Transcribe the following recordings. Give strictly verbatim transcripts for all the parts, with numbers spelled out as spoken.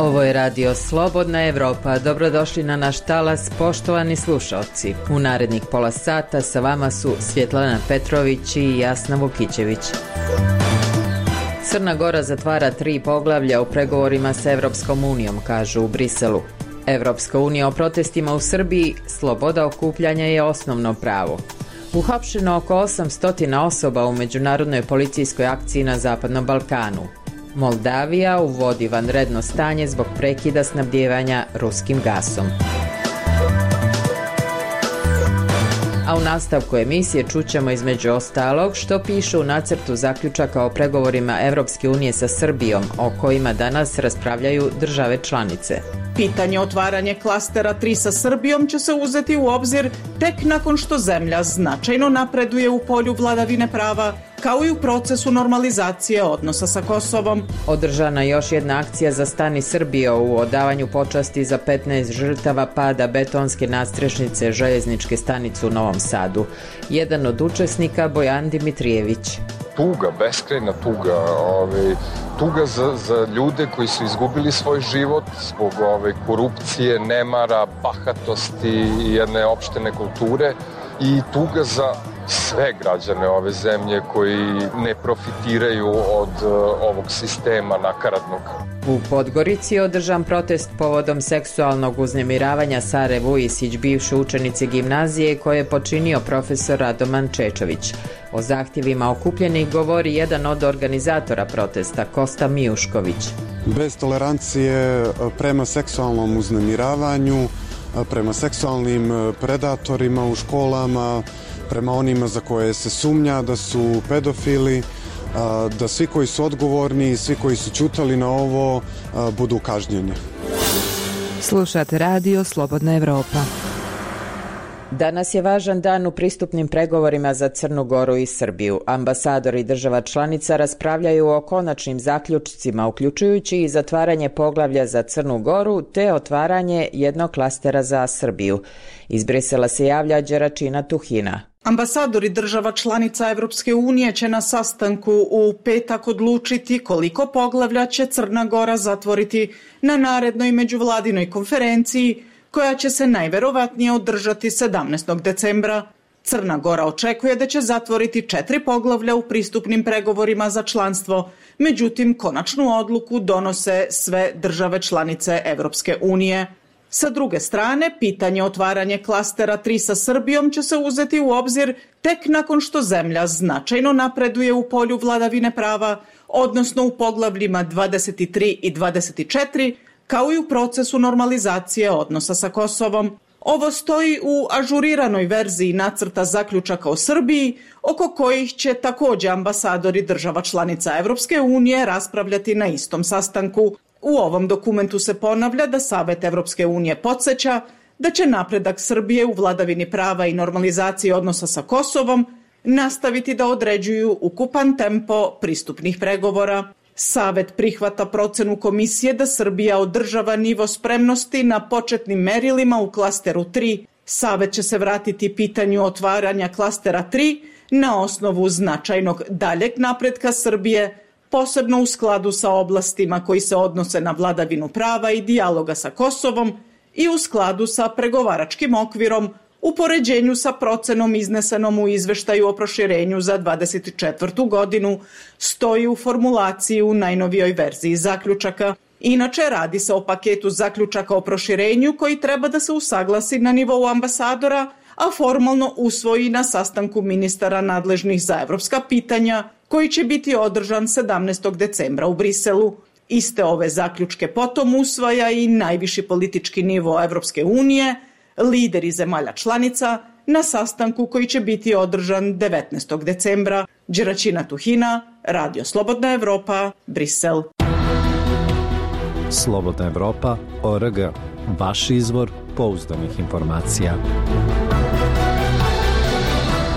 Ovo je radio Slobodna Evropa. Dobrodošli na naš talas, poštovani slušalci. U narednih pola sata sa vama su Svjetlana Petrović i Jasna Vukićević. Crna Gora zatvara tri poglavlja u pregovorima sa Evropskom unijom, kažu u Briselu. Evropska unija o protestima u Srbiji, sloboda okupljanja je osnovno pravo. Uhapšeno oko osamsto osoba u međunarodnoj policijskoj akciji na Zapadnom Balkanu. Moldavija uvodi vanredno stanje zbog prekida snabdijevanja ruskim gasom. A u nastavku emisije čućemo između ostalog što piše u nacrtu zaključaka o pregovorima Evropske unije sa Srbijom, o kojima danas raspravljaju države članice. Pitanje otvaranja klastera tri sa Srbijom će se uzeti u obzir tek nakon što zemlja značajno napreduje u polju vladavine prava, kao i u procesu normalizacije odnosa sa Kosovom. Održana još jedna akcija za Stani Srbije u odavanju počasti za petnaest žrtava pada betonske nadstrešnice željezničke stanice u Novom Sadu. Jedan od učesnika Bojan Dimitrijević. Tuga, beskrajna tuga, ovaj, tuga za, za ljude koji su izgubili svoj život zbog ovaj, korupcije, nemara, bahatosti i jedne opšte nekulture i tuga za sve građane ove zemlje koji ne profitiraju od uh, ovog sistema nakaradnog. U Podgorici je održan protest povodom seksualnog uznemiravanja Sare Vujisić, bivše učenice gimnazije koje je počinio profesor Radoman Čečović. O zahtjevima okupljenih govori jedan od organizatora protesta, Kosta Mijušković. Bez tolerancije prema seksualnom uznemiravanju, prema seksualnim predatorima u školama, prema onima za koje se sumnja da su pedofili, da svi koji su odgovorni i svi koji su ćutali na ovo budu kažnjeni. Slušate radio Slobodna Evropa. Danas je važan dan u pristupnim pregovorima za Crnu Goru i Srbiju. Ambasadori država članica raspravljaju o konačnim zaključcima, uključujući i zatvaranje poglavlja za Crnu Goru te otvaranje jednog klastera za Srbiju. Iz Brisela se javlja Đeračina Tuhina. Ambasadori država članica Evropske unije će na sastanku u petak odlučiti koliko poglavlja će Crna Gora zatvoriti na narednoj međuvladinoj konferenciji koja će se najverovatnije održati sedamnaestog decembra. Crna Gora očekuje da će zatvoriti četiri poglavlja u pristupnim pregovorima za članstvo, međutim konačnu odluku donose sve države članice Evropske unije. Sa druge strane, pitanje otvaranja klastera tri sa Srbijom će se uzeti u obzir tek nakon što zemlja značajno napreduje u polju vladavine prava, odnosno u poglavljima dvadeset tri i dvadeset četiri, kao i u procesu normalizacije odnosa sa Kosovom. Ovo stoji u ažuriranoj verziji nacrta zaključaka o Srbiji, oko kojih će također ambasadori država članica Evropske unije raspravljati na istom sastanku. U ovom dokumentu se ponavlja da Savet Evropske unije podsjeća da će napredak Srbije u vladavini prava i normalizaciji odnosa sa Kosovom nastaviti da određuju ukupan tempo pristupnih pregovora. Savet prihvata procenu komisije da Srbija održava nivo spremnosti na početnim merilima u klasteru tri. Savet će se vratiti pitanju otvaranja klastera tri na osnovu značajnog daljeg napretka Srbije, posebno u skladu sa oblastima koji se odnose na vladavinu prava i dijaloga sa Kosovom i u skladu sa pregovaračkim okvirom u poređenju sa procenom iznesenom u izveštaju o proširenju za dvadeset četvrtu godinu, stoji u formulaciji u najnovijoj verziji zaključaka. Inače, radi se o paketu zaključaka o proširenju koji treba da se usaglasi na nivou ambasadora, a formalno usvoji na sastanku ministara nadležnih za evropska pitanja, koji će biti održan sedamnaestog decembra u Briselu. Iste ove zaključke potom usvaja i najviši politički nivo Evropske unije, lideri zemalja članica, na sastanku koji će biti održan devetnaestog decembra. Đeračina Tuhina, Radio Slobodna Evropa, Brisel. Slobodna Evropa, O R G. Vaš izvor pouzdanih informacija.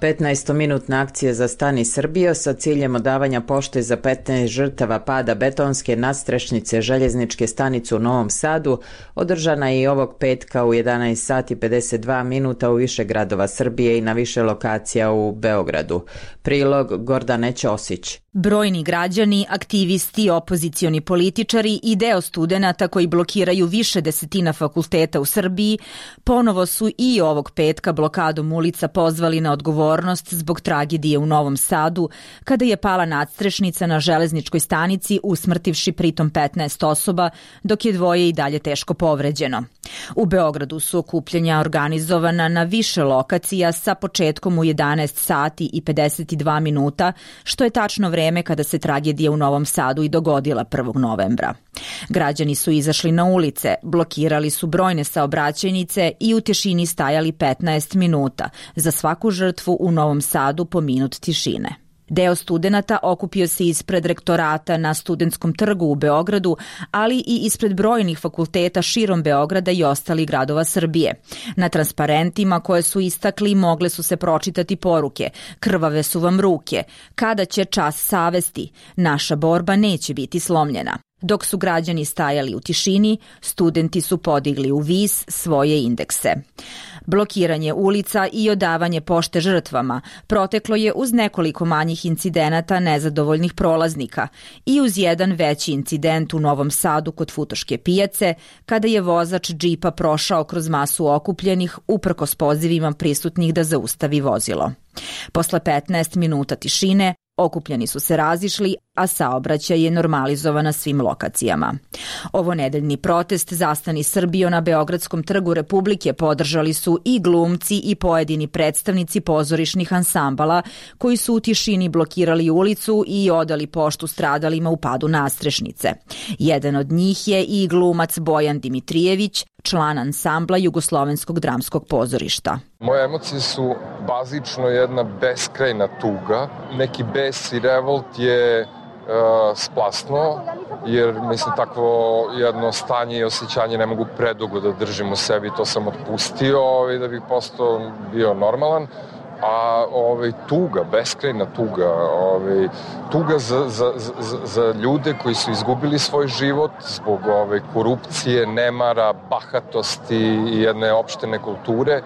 petnaestominutna akcija za Stani Srbijo sa ciljem odavanja pošte za petnaest žrtava pada betonske nadstrešnice željezničke stanice u Novom Sadu održana je i ovog petka u jedanaest sati pedeset dva minuta u više gradova Srbije i na više lokacija u Beogradu. Prilog Gordane Ćosić. Brojni građani, aktivisti, opozicioni političari i deo studenata koji blokiraju više desetina fakulteta u Srbiji ponovo su i ovog petka blokadom ulica pozvali na odgovornost zbog tragedije u Novom Sadu kada je pala nadstrešnica na železničkoj stanici usmrtivši pritom petnaest osoba, dok je dvoje i dalje teško povređeno. U Beogradu su okupljanja organizovana na više lokacija sa početkom u jedanaest sati i pedeset dva minuta, što je tačno vreme kada se tragedija u Novom Sadu i dogodila prvog novembra. Građani su izašli na ulice, blokirali su brojne saobraćajnice i u tišini stajali petnaest minuta, za svaku žrtvu u Novom Sadu po minut tišine. Deo studenata okupio se ispred rektorata na Studentskom trgu u Beogradu, ali i ispred brojnih fakulteta širom Beograda i ostalih gradova Srbije. Na transparentima koje su istakli mogle su se pročitati poruke: krvave su vam ruke, kada će čas savesti, naša borba neće biti slomljena. Dok su građani stajali u tišini, studenti su podigli u vis svoje indekse. Blokiranje ulica i odavanje pošte žrtvama proteklo je uz nekoliko manjih incidenata nezadovoljnih prolaznika i uz jedan veći incident u Novom Sadu kod Futoške pijace, kada je vozač džipa prošao kroz masu okupljenih uprkos pozivima prisutnih da zaustavi vozilo. Posle petnaest minuta tišine, okupljeni su se razišli, a saobraćaj je normalizovan na svim lokacijama. Ovo nedeljni protest Zastani Srbijo na Beogradskom trgu Republike podržali su i glumci i pojedini predstavnici pozorišnih ansambala koji su u tišini blokirali ulicu i odali poštu stradalima u padu nadstrešnice. Jedan od njih je i glumac Bojan Dimitrijević, član ansambla Jugoslovenskog dramskog pozorišta. Moje emocije su bazično jedna beskrajna tuga. Neki bes i revolt je uh, splasno, jer mislim takvo jedno stanje i osjećanje ne mogu predugo da držim u sebi. To sam otpustio ovaj, da bih postao bio normalan. A ovaj, tuga, beskrajna tuga, ovaj, tuga za, za, za, za ljude koji su izgubili svoj život zbog ovaj, korupcije, nemara, bahatosti i jedne opštene kulture,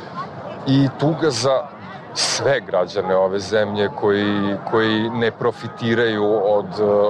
i tuga za sve građane ove zemlje koji, koji ne profitiraju od,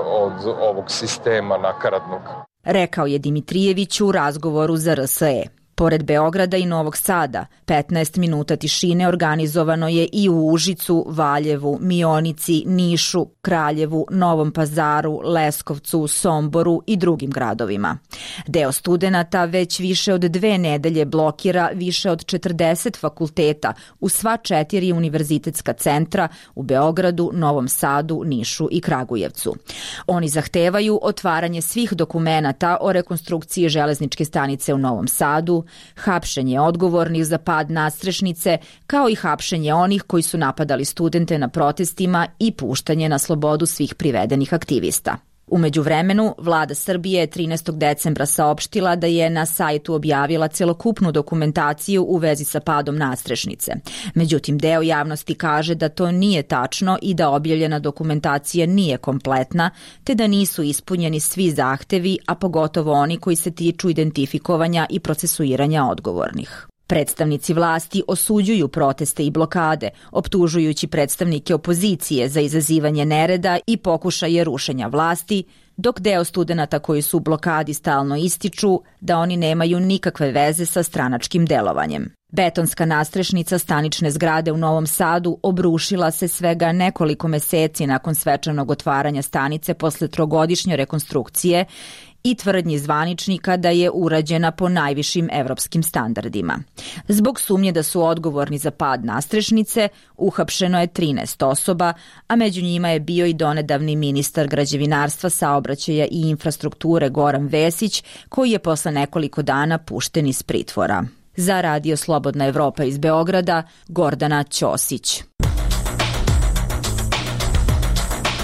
od ovog sistema nakaradnog. Rekao je Dimitrijević u razgovoru za R S E. Pored Beograda i Novog Sada, petnaest minuta tišine organizovano je i u Užicu, Valjevu, Mionici, Nišu, Kraljevu, Novom Pazaru, Leskovcu, Somboru i drugim gradovima. Deo studenata već više od dve nedelje blokira više od četrdeset fakulteta u sva četiri univerzitetska centra u Beogradu, Novom Sadu, Nišu i Kragujevcu. Oni zahtevaju otvaranje svih dokumenata o rekonstrukciji železničke stanice u Novom Sadu, hapšenje odgovornih za pad nadstrešnice, kao i hapšenje onih koji su napadali studente na protestima i puštanje na slobodu svih privedenih aktivista. U međuvremenu, vlada Srbije je trinaestog decembra saopštila da je na sajtu objavila celokupnu dokumentaciju u vezi sa padom nadstrešnice. Međutim, deo javnosti kaže da to nije tačno i da objavljena dokumentacija nije kompletna, te da nisu ispunjeni svi zahtevi, a pogotovo oni koji se tiču identifikovanja i procesuiranja odgovornih. Predstavnici vlasti osuđuju proteste i blokade, optužujući predstavnike opozicije za izazivanje nereda i pokušaje rušenja vlasti, dok deo studenata koji su u blokadi stalno ističu da oni nemaju nikakve veze sa stranačkim delovanjem. Betonska nadstrešnica stanične zgrade u Novom Sadu obrušila se svega nekoliko meseci nakon svečanog otvaranja stanice posle trogodišnje rekonstrukcije i tvrdnji zvaničnika da je urađena po najvišim evropskim standardima. Zbog sumnje da su odgovorni za pad nadstrešnice, uhapšeno je trinaest osoba, a među njima je bio i donedavni ministar građevinarstva, saobraćaja i infrastrukture Goran Vesić, koji je posle nekoliko dana pušten iz pritvora. Za Radio Slobodna Evropa iz Beograda, Gordana Ćosić.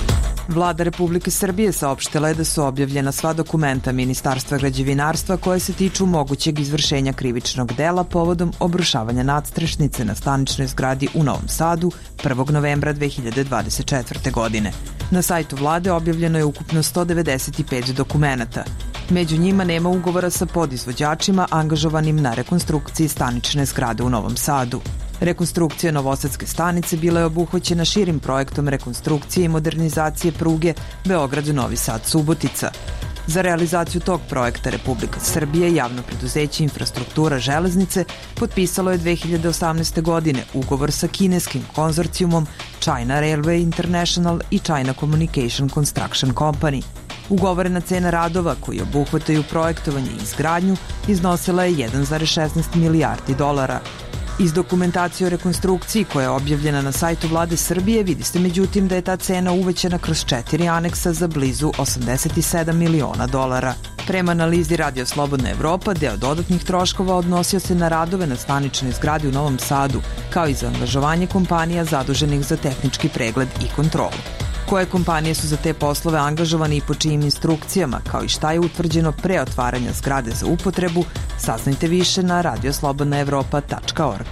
Vlada Republike Srbije saopštila je da su objavljena sva dokumenta Ministarstva građevinarstva koje se tiču mogućeg izvršenja krivičnog dela povodom obrušavanja nadstrešnice na staničnoj zgradi u Novom Sadu prvog novembra dve hiljade dvadeset četvrte. godine. Na sajtu vlade objavljeno je ukupno sto devedeset pet dokumenata. Među njima nema ugovora sa podizvođačima angažovanim na rekonstrukciji stanične zgrade u Novom Sadu. Rekonstrukcija Novosadske stanice bila je obuhvaćena širim projektom rekonstrukcije i modernizacije pruge Beograd-Novi Sad-Subotica. Za realizaciju tog projekta Republika Srbija i javno preduzeće Infrastruktura železnice potpisalo je dve hiljade osamnaeste. godine ugovor sa kineskim konzorcijumom China Railway International i China Communication Construction Company. Ugovorena cena radova koji obuhvataju projektovanje i izgradnju iznosila je jedan zarez šesnaest milijardi dolara. Iz dokumentacije o rekonstrukciji koja je objavljena na sajtu Vlade Srbije vidi se međutim da je ta cena uvećana kroz četiri aneksa za blizu osamdeset sedam miliona dolara. Prema analizi Radio Slobodna Evropa, deo dodatnih troškova odnosio se na radove na staničnoj zgradi u Novom Sadu, kao i za angažovanje kompanija zaduženih za tehnički pregled i kontrolu. Koje kompanije su za te poslove angažovane i po čijim instrukcijama, kao i šta je utvrđeno pre otvaranja zgrade za upotrebu, saznajte više na radio slobodna evropa tačka org.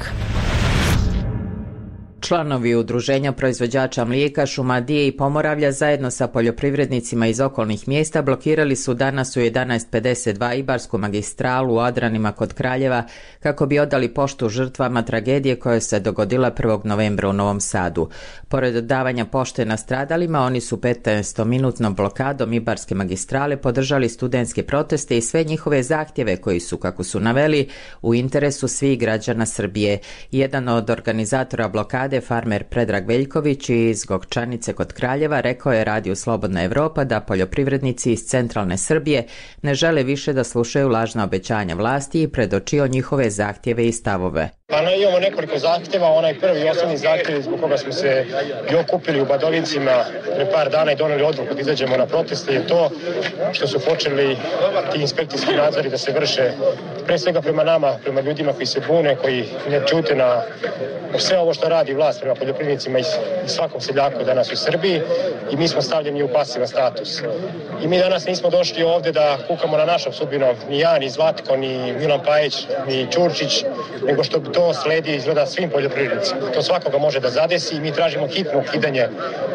Članovi Udruženja proizvođača mlijeka Šumadije i Pomoravlja zajedno sa poljoprivrednicima iz okolnih mjesta blokirali su danas u jedanaest pedeset dva Ibarsku magistralu u Adranima kod Kraljeva kako bi odali poštu žrtvama tragedije koja se dogodila prvog novembra u Novom Sadu. Pored davanja pošte nastradalima, oni su petnaestominutnom blokadom Ibarske magistrale podržali studentske proteste i sve njihove zahtjeve koji su, kako su naveli, u interesu svih građana Srbije. Jedan od organizatora blokade, farmer Predrag Veljković iz Gokčanice kod Kraljeva, rekao je Radiju Slobodna Evropa da poljoprivrednici iz centralne Srbije ne žele više da slušaju lažna obećanja vlasti i predočio njihove zahtjeve i stavove. Pa no, imamo nekoliko zahtjeva. Onaj prvi i osnovni zahtjev zbog koga smo se i okupili u Badovincima pre par dana i doneli odluku da izađemo na proteste je to što su počeli ti inspekcijski nadzori da se vrše pre svega prema nama, prema ljudima koji se bune, koji ne čute na sve ovo što radi vlast prema poljoprivrednicima i svakom seljaku danas u Srbiji i mi smo stavljeni u pasivan status. I mi danas nismo došli ovde da kukamo na našom sudbinom, ni ja, ni Zlatko, ni Milan Pajić, ni Ćurčić, nego što to sledi izgleda svim poljoprivrednicima. To svakoga može da zadesi i mi tražimo hitno ukidanje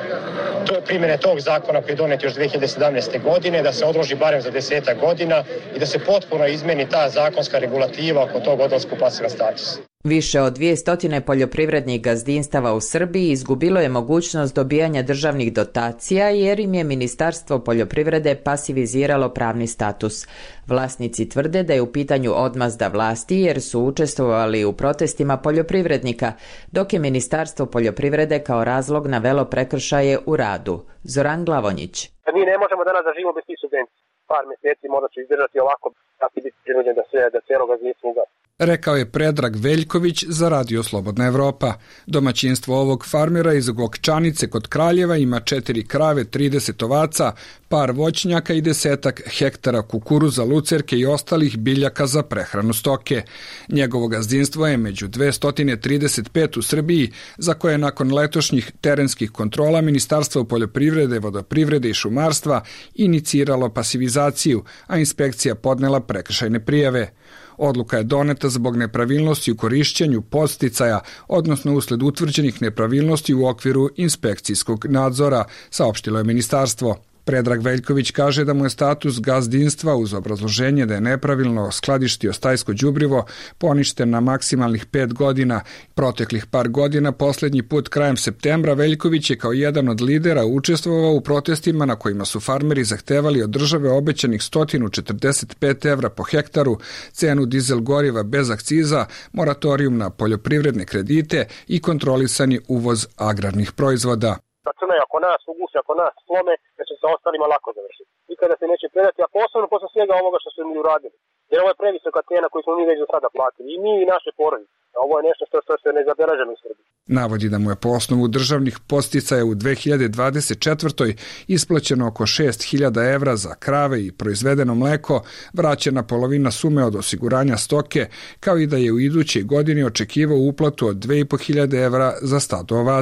to primjene tog zakona koji je donet još dve hiljade sedamnaeste. godine, da se odloži barem za desetak godina i da se potpuno izmeni ta zakonska regulativa oko tog odlaska u pasivan status. Više od dvjesto poljoprivrednih gazdinstava u Srbiji izgubilo je mogućnost dobijanja državnih dotacija jer im je Ministarstvo poljoprivrede pasiviziralo pravni status. Vlasnici tvrde da je u pitanju odmazda vlasti jer su učestvovali u protestima poljoprivrednika, dok je Ministarstvo poljoprivrede kao razlog navelo prekršaje u radu. Zoran Glavonjić. Mi ne možemo danas da živimo bez tih subvencija. Par mjeseci možda ću izdržati ovako, da ti biti prinuđen da sve, da cijelo gazdinstvo ugasi. Rekao je Predrag Veljković za Radio Slobodna Evropa. Domaćinstvo ovog farmera iz Gokčanice kod Kraljeva ima četiri krave, trideset ovaca, par voćnjaka i desetak hektara kukuruza, lucerke i ostalih biljaka za prehranu stoke. Njegovo gazdinstvo je među dvesta trideset pet u Srbiji, za koje nakon letošnjih terenskih kontrola Ministarstvo poljoprivrede, vodoprivrede i šumarstva iniciralo pasivizaciju, a inspekcija podnela prekršajne prijave. Odluka je doneta zbog nepravilnosti u korišćenju podsticaja, odnosno usled utvrđenih nepravilnosti u okviru inspekcijskog nadzora, saopštilo je ministarstvo. Predrag Veljković kaže da mu je status gazdinstva uz obrazloženje da je nepravilno skladištio stajsko đubrivo poništen na maksimalnih pet godina. Proteklih par godina, posljednji put krajem septembra, Veljković je kao jedan od lidera učestvovao u protestima na kojima su farmeri zahtevali od države obećanih sto četrdeset pet evra po hektaru, cenu dizel goriva bez akciza, moratorijum na poljoprivredne kredite i kontrolisani uvoz agrarnih proizvoda. Računaju ako nas uguše, ako nas slome, da će se ostalima lako završiti. Nikada se neće predati, a posebno posle svega ovoga što su mi uradili. Jer ovo je previsoka cena koju smo mi već do sada platili. I mi i naše porodice. Ovo je nešto što, što se ne zabeleženo u Srbiji. Navodi da mu je po osnovu državnih podsticaja u dve hiljade dvadeset četvrtoj isplaćeno oko šest hiljada evra za krave i proizvedeno mleko, vraćena polovina sume od osiguranja stoke, kao i da je u idućoj godini očekivao uplatu od dve i po hiljade evra za stado ovaca.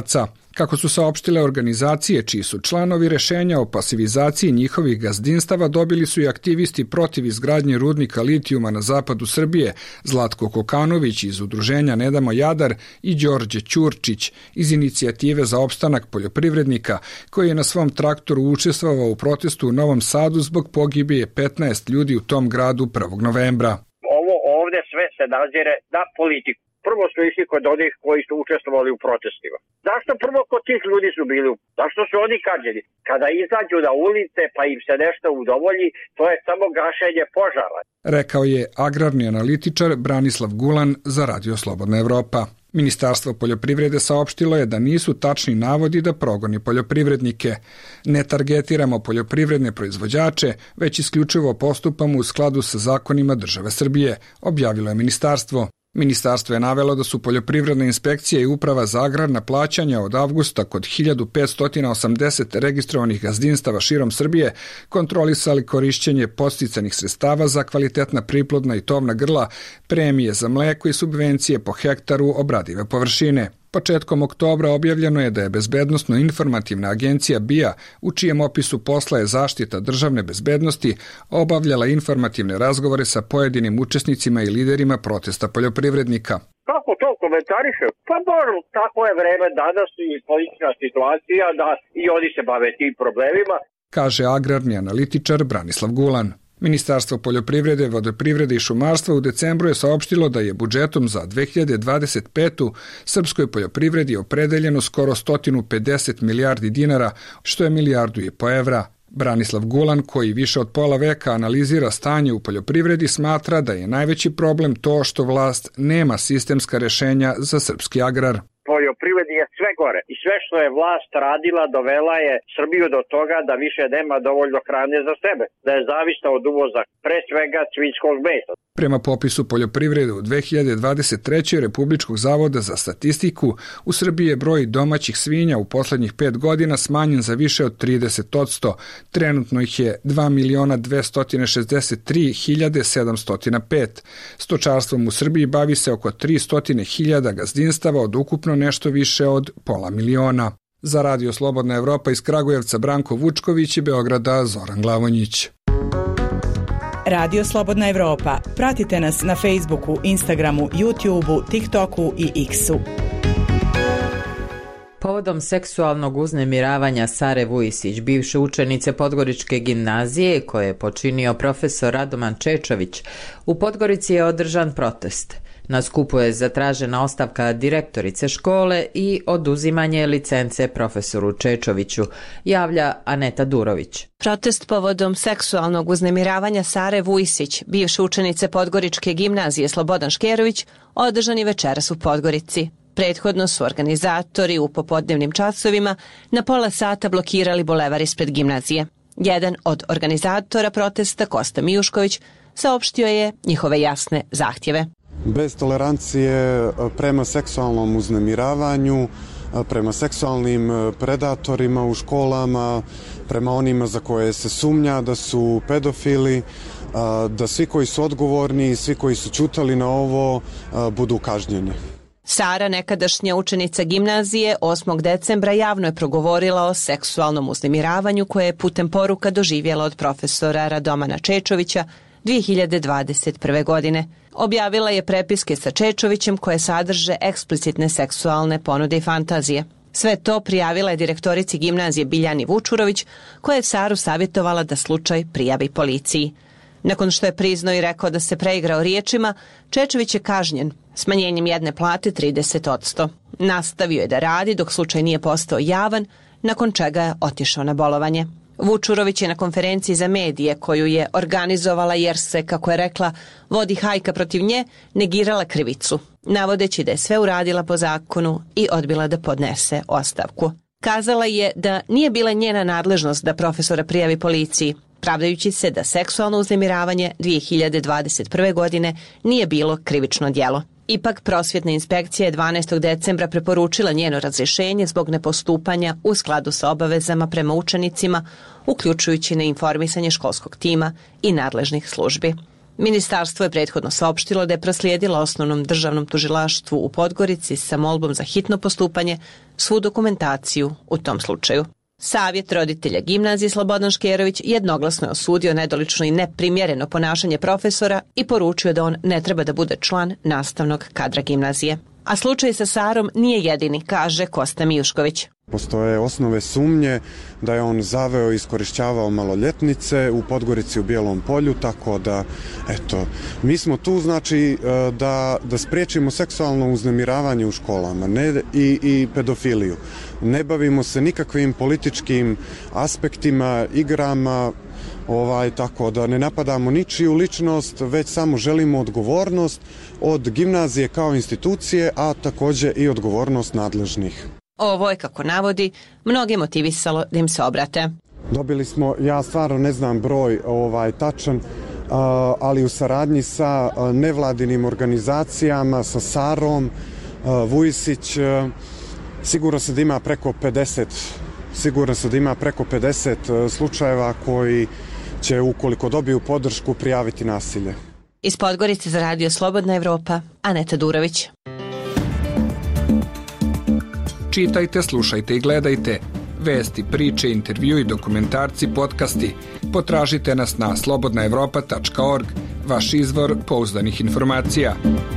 Kako su saopštile organizacije čiji su članovi, rešenja o pasivizaciji njihovih gazdinstava dobili su i aktivisti protiv izgradnje rudnika litijuma na zapadu Srbije, Zlatko Kokanović iz udruženja Ne damo Jadar i Đorđe Ćurčić iz inicijative za opstanak poljoprivrednika, koji je na svom traktoru učestvovao u protestu u Novom Sadu zbog pogibije petnaest ljudi u tom gradu prvog novembra. Ovo ovde sve se nazire na politiku. Prvo su išli kod onih koji su učestvovali u protestima. Zašto prvo kod tih ljudi su bili? Zašto su oni kažnjeni? Kada izađu na ulice pa im se nešto udovolji, to je samo gašenje požara. Rekao je agrarni analitičar Branislav Gulan za Radio Slobodna Evropa. Ministarstvo poljoprivrede saopštilo je da nisu tačni navodi da progoni poljoprivrednike. Ne targetiramo poljoprivredne proizvođače, već isključivo postupamo u skladu sa zakonima države Srbije, objavilo je ministarstvo. Ministarstvo je navelo da su poljoprivredna inspekcija i uprava za agrarna plaćanja od avgusta kod hiljadu petsto osamdeset registrovanih gazdinstava širom Srbije kontrolisali korišćenje podsticanih sredstava za kvalitetna priplodna i tovna grla, premije za mleko i subvencije po hektaru obradive površine. Početkom oktobra objavljeno je da je Bezbednosno-informativna agencija B I A, u čijem opisu posla je zaštita državne bezbednosti, obavljala informativne razgovore sa pojedinim učesnicima i liderima protesta poljoprivrednika. Kako to komentariše? Pa dobro, tako je vreme danas i politička situacija da i oni se bave tim problemima, kaže agrarni analitičar Branislav Gulan. Ministarstvo poljoprivrede, vodoprivrede i šumarstva u decembru je saopštilo da je budžetom za dve hiljade dvadeset petu srpskoj poljoprivredi opredeljeno skoro sto pedeset milijardi dinara, što je milijardu i po evra. Branislav Gulan, koji više od pola veka analizira stanje u poljoprivredi, smatra da je najveći problem to što vlast nema sistemska rešenja za srpski agrar. Poljoprivredi je sve gore i sve što je vlast radila dovela je Srbiju do toga da više nema dovoljno hrane za sebe, da je zavisna od uvoza, pre svega svinjskog mesa. Prema popisu poljoprivrede u dve hiljade dvadeset trećoj. Republičkog zavoda za statistiku, u Srbiji je broj domaćih svinja u poslednjih pet godina smanjen za više od trideset posto. Trenutno ih je dva miliona dvesta šezdeset tri hiljade sedamsto pet. Stočarstvom u Srbiji bavi se oko tristo hiljada gazdinstava od ukupno nešto više od pola miliona. Za Radio Slobodna Evropa iz Kragujevca Branko Vučković i Beograda Zoran Glavonjić. Radio Slobodna Evropa. Pratite nas na Facebooku, Instagramu, YouTubeu, TikToku i X-u. Povodom seksualnog uznemiravanja Sare Vujisić, bivše učenice Podgoričke gimnazije, koje je počinio profesor Radoman Čečović, u Podgorici je održan protest. Na skupu je zatražena ostavka direktorice škole i oduzimanje licence profesoru Čečoviću, javlja Aneta Durović. Protest povodom seksualnog uznemiravanja Sare Vujisić, bivše učenice Podgoričke gimnazije Slobodan Škerović, održan je večeras u Podgorici. Prethodno su organizatori u popodnevnim časovima na pola sata blokirali bulevar ispred gimnazije. Jedan od organizatora protesta, Kosta Mijušković, saopštio je njihove jasne zahtjeve. Bez tolerancije prema seksualnom uznemiravanju, prema seksualnim predatorima u školama, prema onima za koje se sumnja da su pedofili, da svi koji su odgovorni i svi koji su ćutali na ovo budu kažnjeni. Sara, nekadašnja učenica gimnazije, osmog decembra javno je progovorila o seksualnom uznemiravanju koje je putem poruka doživjela od profesora Radomana Čečovića dve hiljade dvadeset prve. godine. Objavila je prepiske sa Čečovićem koje sadrže eksplicitne seksualne ponude i fantazije. Sve to prijavila je direktorici gimnazije Biljani Vučurović, koja je Saru savjetovala da slučaj prijavi policiji. Nakon što je priznao i rekao da se preigrao riječima, Čečović je kažnjen smanjenjem jedne plate trideset posto. Nastavio je da radi dok slučaj nije postao javan, nakon čega je otišao na bolovanje. Vučurović je na konferenciji za medije koju je organizovala jer se, kako je rekla, vodi hajka protiv nje, negirala krivicu, navodeći da je sve uradila po zakonu i odbila da podnese ostavku. Kazala je da nije bila njena nadležnost da profesora prijavi policiji, pravdajući se da seksualno uznemiravanje dve hiljade dvadeset prve. godine nije bilo krivično djelo. Ipak, prosvjetna inspekcija je dvanaestog decembra preporučila njeno razrješenje zbog nepostupanja u skladu sa obavezama prema učenicima, uključujući na informisanje školskog tima i nadležnih službi. Ministarstvo je prethodno saopštilo da je proslijedila Osnovnom državnom tužilaštvu u Podgorici sa molbom za hitno postupanje svu dokumentaciju u tom slučaju. Savjet roditelja gimnazije Slobodan Škerović jednoglasno je osudio nedolično i neprimjereno ponašanje profesora i poručio da on ne treba da bude član nastavnog kadra gimnazije. A slučaj sa Sarom nije jedini, kaže Kosta Mijušković. Postoje osnove sumnje da je on zaveo i iskorišćavao maloljetnice u Podgorici u Bijelom polju, tako da, eto, mi smo tu, znači, da, da spriječimo seksualno uznemiravanje u školama, ne, i, i pedofiliju. Ne bavimo se nikakvim političkim aspektima, igrama, ovaj, tako da ne napadamo ničiju ličnost, već samo želimo odgovornost od gimnazije kao institucije, a također i odgovornost nadležnih. Ovo je, kako navodi, mnoge motivisalo da im se obrate. Dobili smo, ja stvarno ne znam broj ovaj tačan, ali u saradnji sa nevladinim organizacijama, sa Sarom, Vujisić, sigurno se da ima preko pedeset, sigurno se da ima preko pedeset slučajeva koji će, ukoliko dobiju podršku, prijaviti nasilje. Iz Podgorice za Radio Slobodna Evropa, Aneta Durović. Čitajte, slušajte i gledajte. Vesti, priče, intervju i dokumentarci, podcasti. Potražite nas na slobodna evropa tačka org, vaš izvor pouzdanih informacija.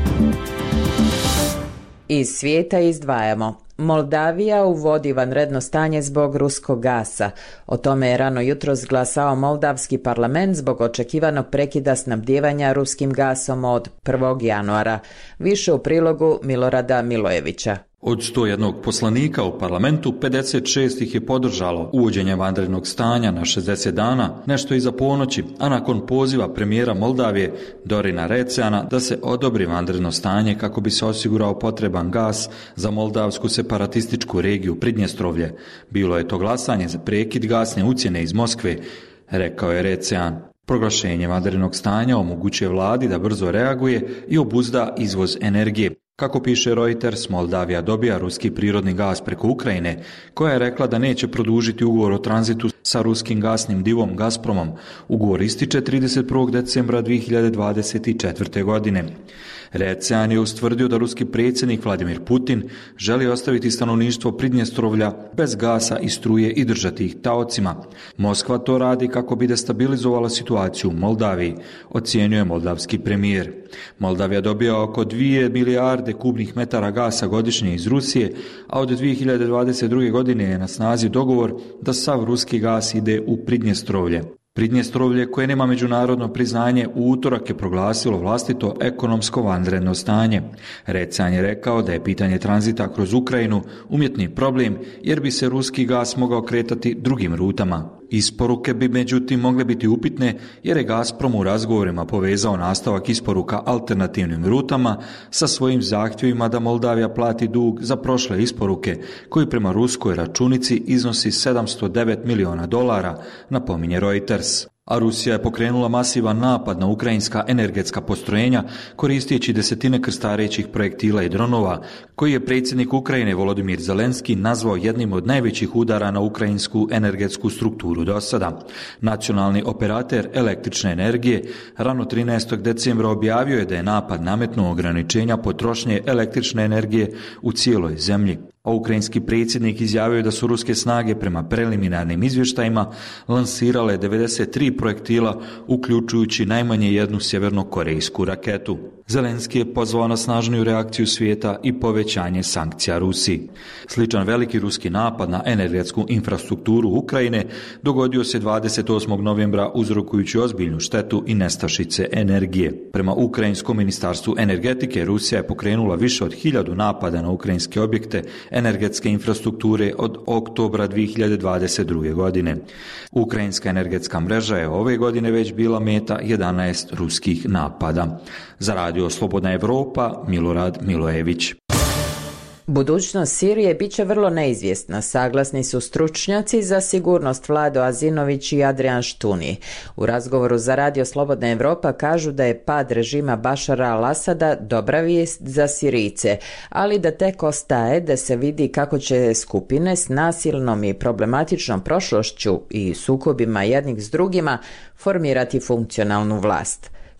Iz svijeta izdvajamo. Moldavija uvodi vanredno stanje zbog ruskog gasa. O tome je rano jutros glasao Moldavski parlament zbog očekivanog prekida snabdijevanja ruskim gasom od prvog januara. Više u prilogu Milorada Milojevića. Od sto jednog poslanika u parlamentu, pedeset šest ih je podržalo uvođenje vanrednog stanja na šezdeset dana, nešto iza ponoći, a nakon poziva premijera Moldavije Dorina Receana da se odobri vanredno stanje kako bi se osigurao potreban gas za moldavsku separatističku regiju Pridnjestrovlje. Bilo je to glasanje za prekid gasne ucjene iz Moskve, rekao je Recean. Proglašenje vanrednog stanja omogućuje vladi da brzo reaguje i obuzda izvoz energije. Kako piše Reuters, Moldavija dobija ruski prirodni gas preko Ukrajine, koja je rekla da neće produžiti ugovor o tranzitu sa ruskim gasnim divom Gazpromom. Ugovor ističe trideset prvog decembra dvije hiljade dvadeset četvrte. godine. Recean je ustvrdio da ruski predsjednik Vladimir Putin želi ostaviti stanovništvo Pridnjestrovlja bez gasa i struje i držati ih taocima. Moskva to radi kako bi destabilizovala situaciju u Moldaviji, ocjenjuje moldavski premijer. Moldavija dobija oko dvije milijarde kubnih metara gasa godišnje iz Rusije, a od dvije hiljade dvadeset druge. godine je na snazi dogovor da sav ruski gas ide u Pridnjestrovlje. Pridnjestrovlje, koje nema međunarodno priznanje, u utorak je proglasilo vlastito ekonomsko vanredno stanje. Recean je rekao da je pitanje tranzita kroz Ukrajinu umjetni problem jer bi se ruski gas mogao kretati drugim rutama. Isporuke bi međutim mogle biti upitne jer je Gazprom u razgovorima povezao nastavak isporuka alternativnim rutama sa svojim zahtjevima da Moldavija plati dug za prošle isporuke koji prema ruskoj računici iznosi sedamsto devet miliona dolara, napominje Reuters. A Rusija je pokrenula masivan napad na ukrajinska energetska postrojenja koristeći desetine krstarećih projektila i dronova, koji je predsjednik Ukrajine Volodimir Zelenski nazvao jednim od najvećih udara na ukrajinsku energetsku strukturu do sada. Nacionalni operater električne energije rano trinaestog decembra objavio je da je napad nametnuo ograničenja potrošnje električne energije u cijeloj zemlji. A ukrajinski predsjednik izjavio je da su ruske snage prema preliminarnim izvještajima lansirale devedeset tri projektila, uključujući najmanje jednu sjevernokorejsku raketu. Zelenski je pozvao na snažniju reakciju svijeta i povećanje sankcija Rusiji. Sličan veliki ruski napad na energetsku infrastrukturu Ukrajine dogodio se dvadeset osmog novembra uzrokujući ozbiljnu štetu i nestašice energije. Prema Ukrajinskom ministarstvu energetike, Rusija je pokrenula više od hiljadu napada na ukrajinske objekte energetske infrastrukture od oktobra dvije hiljade dvadeset druge. godine. Ukrajinska energetska mreža je ove godine već bila meta jedanaest ruskih napada. Za Radio Slobodna Evropa, Milorad Milojević. Budućnost Sirije bit će vrlo neizvjesna, saglasni su stručnjaci za sigurnost Vlado Azinović i Adrian Štuni. U razgovoru za Radio Slobodna Evropa kažu da je pad režima Bašara al-Asada dobra vijest za Sirijce, ali da tek ostaje da se vidi kako će skupine s nasilnom i problematičnom prošlošću i sukobima jednih s drugima formirati funkcionalnu vlast.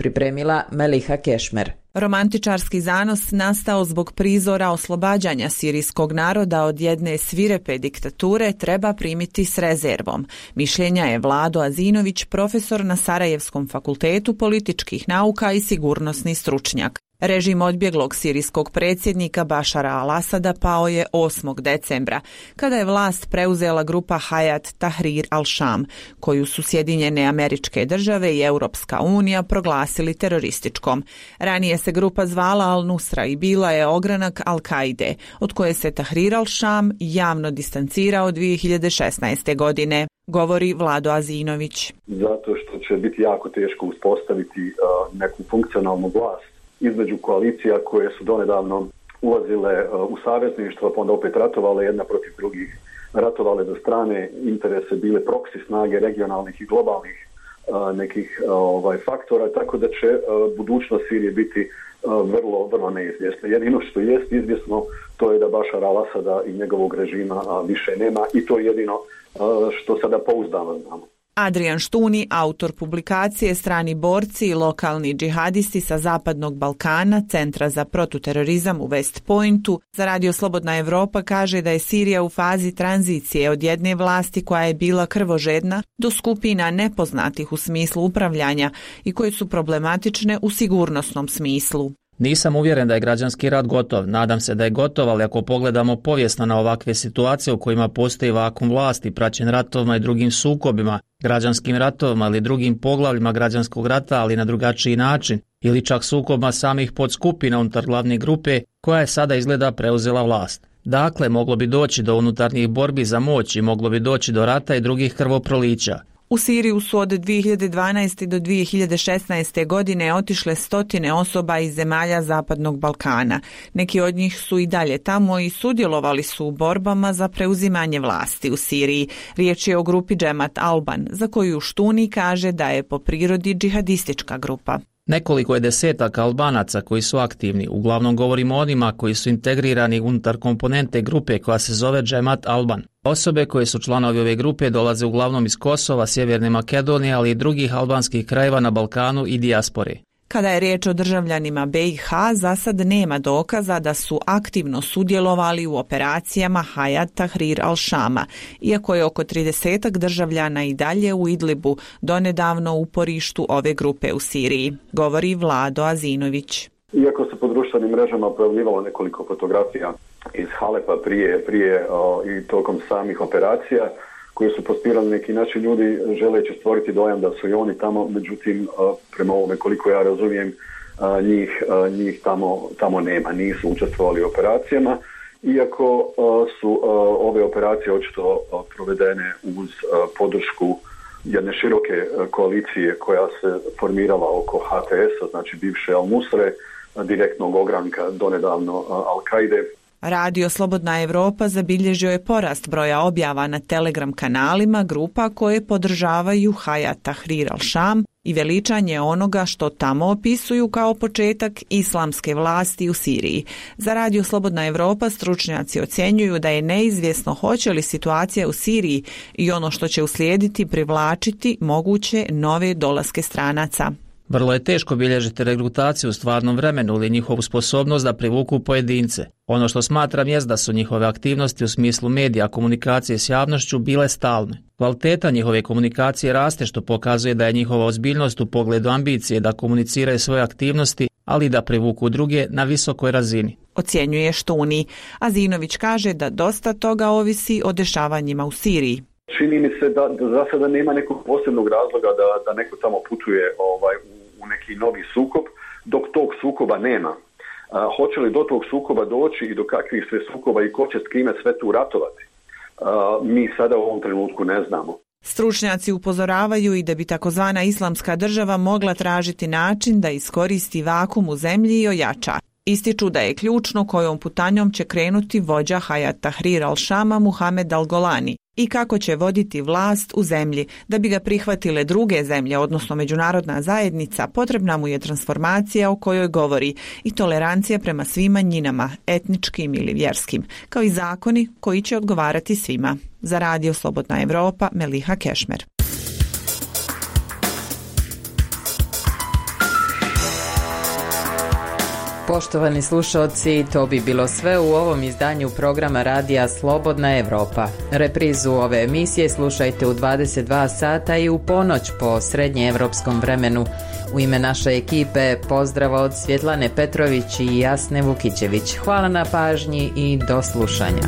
Pripremila Meliha Kešmer. Romantičarski zanos nastao zbog prizora oslobađanja sirijskog naroda od jedne svirepe diktature treba primiti s rezervom. Mišljenja je Vlado Azinović, profesor na Sarajevskom fakultetu političkih nauka i sigurnosni stručnjak. Režim odbjeglog sirijskog predsjednika Bašara al-Asada pao je osmog decembra, kada je vlast preuzela grupa Hayat Tahrir al-Sham, koju su Sjedinjene Američke Države i Europska unija proglasili terorističkom. Ranije se grupa zvala Al-Nusra i bila je ogranak Al-Kaide, od koje se Tahrir al-Sham javno distancirao dvije hiljade šesnaeste. godine. Govori Vlado Azinović. Zato što će biti jako teško uspostaviti uh, neku funkcionalnu vlast između koalicija koje su donedavno ulazile u savezništvo, pa onda opet ratovale jedna protiv drugih, ratovale za strane interese, bile proksi snage regionalnih i globalnih uh, nekih uh, ovaj, faktora, tako da će uh, budućnost Sirije biti uh, vrlo, vrlo neizvjesna. Jedino što jest izvjesno, to je da Bašara al-Asada i njegovog režima uh, više nema i to je jedino uh, što sada pouzdano znamo. Adrian Štuni, autor publikacije Strani borci i lokalni džihadisti sa Zapadnog Balkana, Centra za protuterorizam u West Pointu, za Radio Slobodna Evropa kaže da je Sirija u fazi tranzicije od jedne vlasti koja je bila krvožedna do skupina nepoznatih u smislu upravljanja i koje su problematične u sigurnosnom smislu. Nisam uvjeren da je građanski rat gotov, nadam se da je gotov, ali ako pogledamo povijesno na ovakve situacije u kojima postoji vakum vlasti, praćen ratovima i drugim sukobima, građanskim ratovima ili drugim poglavljima građanskog rata, ali na drugačiji način, ili čak sukobima samih podskupina unutar glavne grupe koja je sada izgleda preuzela vlast. Dakle, moglo bi doći do unutarnjih borbi za moć i moglo bi doći do rata i drugih krvoprolića. U Siriju su od dvije hiljade dvanaeste. do dvije hiljade šesnaeste. godine otišle stotine osoba iz zemalja Zapadnog Balkana. Neki od njih su i dalje tamo i sudjelovali su u borbama za preuzimanje vlasti u Siriji. Riječ je o grupi Džemat Alban, za koju Štuni kaže da je po prirodi džihadistička grupa. Nekoliko je desetaka Albanaca koji su aktivni, uglavnom govorimo o onima koji su integrirani unutar komponente grupe koja se zove Džemat Alban. Osobe koje su članovi ove grupe dolaze uglavnom iz Kosova, Sjeverne Makedonije, ali i drugih albanskih krajeva na Balkanu i dijaspore. Kada je riječ o državljanima be i ha, za sad nema dokaza da su aktivno sudjelovali u operacijama Hayat Tahrir al-Shama, iako je oko tridesetak državljana i dalje u Idlibu, donedavno u uporištu ove grupe u Siriji, govori Vlado Azinović. Iako se po društvenim mrežama pojavljivalo nekoliko fotografija iz Halepa prije, prije o, i tokom samih operacija, koji su pospirali neki naši ljudi želeći stvoriti dojam da su i oni tamo, međutim prema ovome koliko ja razumijem njih, njih tamo, tamo nema, nisu učestvovali u operacijama, iako su ove operacije očito provedene uz podršku jedne široke koalicije koja se formirala oko ha te esa, znači bivše Al-Nusre, direktnog ogranka donedavno Al-Kaide. Radio Slobodna Evropa zabilježio je porast broja objava na Telegram kanalima grupa koje podržavaju Hayat Tahrir al-Sham i veličanje onoga što tamo opisuju kao početak islamske vlasti u Siriji. Za Radio Slobodna Evropa stručnjaci ocjenjuju da je neizvjesno hoće li situacija u Siriji i ono što će uslijediti privlačiti moguće nove dolaske stranaca. Vrlo je teško bilježiti regrutaciju u stvarnom vremenu ili njihovu sposobnost da privuku pojedince. Ono što smatram jest da su njihove aktivnosti u smislu medija, komunikacije s javnošću bile stalne. Kvaliteta njihove komunikacije raste što pokazuje da je njihova ozbiljnost u pogledu ambicije da komuniciraju svoje aktivnosti, ali i da privuku druge na visokoj razini. Ocjenjuje Štuni. Azinović kaže da dosta toga ovisi o dešavanjima u Siriji. Čini mi se da, da za sada nema nekog posebnog razloga da, da neko tamo putuje ovaj, u, u neki novi sukob, dok tog sukoba nema. A, hoće li do tog sukoba doći i do kakvih sve sukoba i ko će s kime sve tu ratovati? A, mi sada u ovom trenutku ne znamo. Stručnjaci upozoravaju i da bi takozvana islamska država mogla tražiti način da iskoristi vakum u zemlji i ojača. Ističu da je ključno kojom putanjom će krenuti vođa Hayat Tahrir al-Shama Muhamed al-Golani i kako će voditi vlast u zemlji. Da bi ga prihvatile druge zemlje, odnosno međunarodna zajednica, potrebna mu je transformacija o kojoj govori i tolerancija prema svim manjinama, etničkim ili vjerskim, kao i zakoni koji će odgovarati svima. Za Radio Slobodna Evropa, Meliha Kešmer. Poštovani slušalci, to bi bilo sve u ovom izdanju programa radija Slobodna Evropa. Reprizu ove emisije slušajte u dvadeset dva sata i u ponoć po srednjeevropskom vremenu. U ime naše ekipe pozdrav od Svjetlane Petrović i Jasne Vukićević. Hvala na pažnji i do slušanja.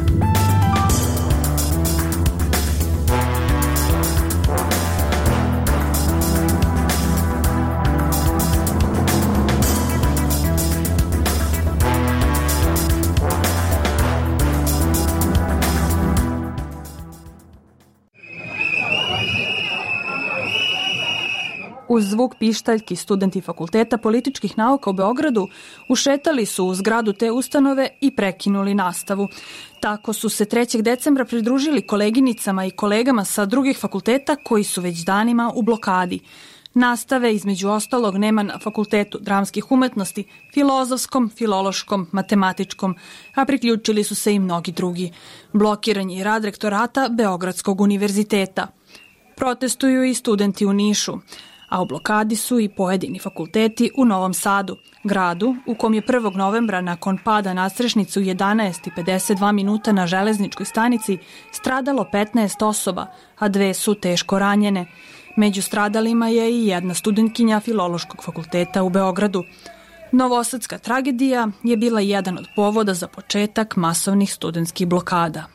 Uz zvuk pištaljki studenti Fakulteta političkih nauka u Beogradu ušetali su u zgradu te ustanove i prekinuli nastavu. Tako su se trećeg decembra pridružili koleginicama i kolegama sa drugih fakulteta koji su već danima u blokadi. Nastave, između ostalog, nema na Fakultetu dramskih umetnosti, filozofskom, filološkom, matematičkom, a priključili su se i mnogi drugi. Blokiran je rad rektorata Beogradskog univerziteta. Protestuju i studenti u Nišu, a u blokadi su i pojedini fakulteti u Novom Sadu, gradu u kom je prvog novembra nakon pada nadstrešnice u jedanaest i pedeset dva minuta na železničkoj stanici stradalo petnaest osoba, a dve su teško ranjene. Među stradalima je i jedna studentkinja Filološkog fakulteta u Beogradu. Novosadska tragedija je bila jedan od povoda za početak masovnih studentskih blokada.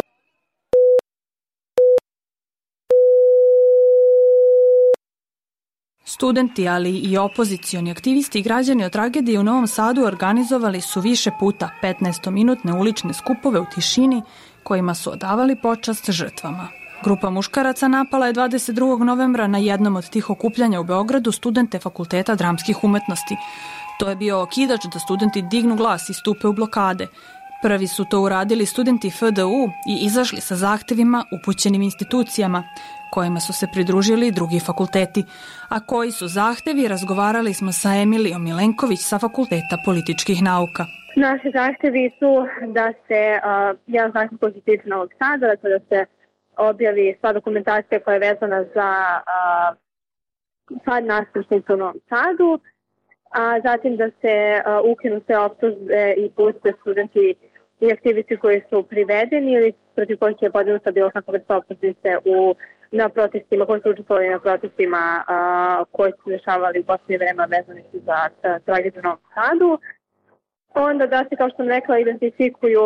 Studenti, ali i opozicioni aktivisti i građani o tragediji u Novom Sadu organizovali su više puta petnaestominutne ulične skupove u tišini kojima su odavali počast žrtvama. Grupa muškaraca napala je dvadeset drugog novembra na jednom od tih okupljanja u Beogradu studente Fakulteta dramskih umetnosti. To je bio okidač da studenti dignu glas i stupe u blokade. Prvi su to uradili studenti F D U i izašli sa zahtevima upućenim institucijama, kojima su se pridružili drugi fakulteti. A koji su zahtevi, razgovarali smo sa Emilijom Milenković sa Fakulteta političkih nauka. Naši zahtevi su da se, uh, jedan zahtev koji se tiče Novog Sada, dakle da se objavi sva dokumentacija koja je vezana za uh, pad nadstrešnice u Novom Sadu, a zatim da se uh, ukinu sve optužbe i puste studenti i aktivisti koji su privedeni ili protiv kojih je podignuta bilo kakva vrsta optužnice u na protestima, koji su učestvovali na protestima a, koji su dešavali u posljednje vreme vezani su za tragediju u Novom Sadu. Onda da se, kao što sam rekla, identifikuju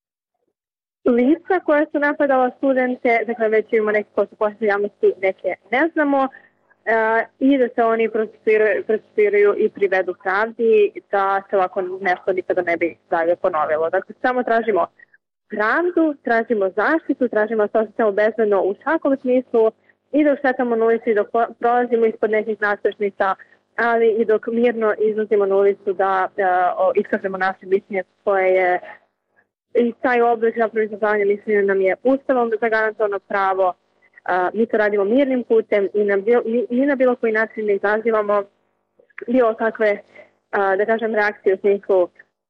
lica koja su napadala studente, dakle već imamo neke koji su posljednje javnosti, neke ne znamo, a, i da se oni procesuiraju i privedu pravdi, da se ovako nešto nikada ne bi dalje ponovilo. Dakle, samo tražimo pravdu, tražimo zaštitu, tražimo da se osjećamo bezbedno u svakom smislu i dok šetamo na ulici i dok prolazimo ispod nekih nadstrešnica, ali i dok mirno izlazimo na ulicu da uh, iskažemo naše mišljenje koje je i taj oblik zapravo izražavanja mišljenja nam je ustavom zagarantovano pravo. Uh, mi to radimo mirnim putem i na bilo, i na bilo koji način ne izazivamo bilo kakve, uh, da kažem, reakcije u smislu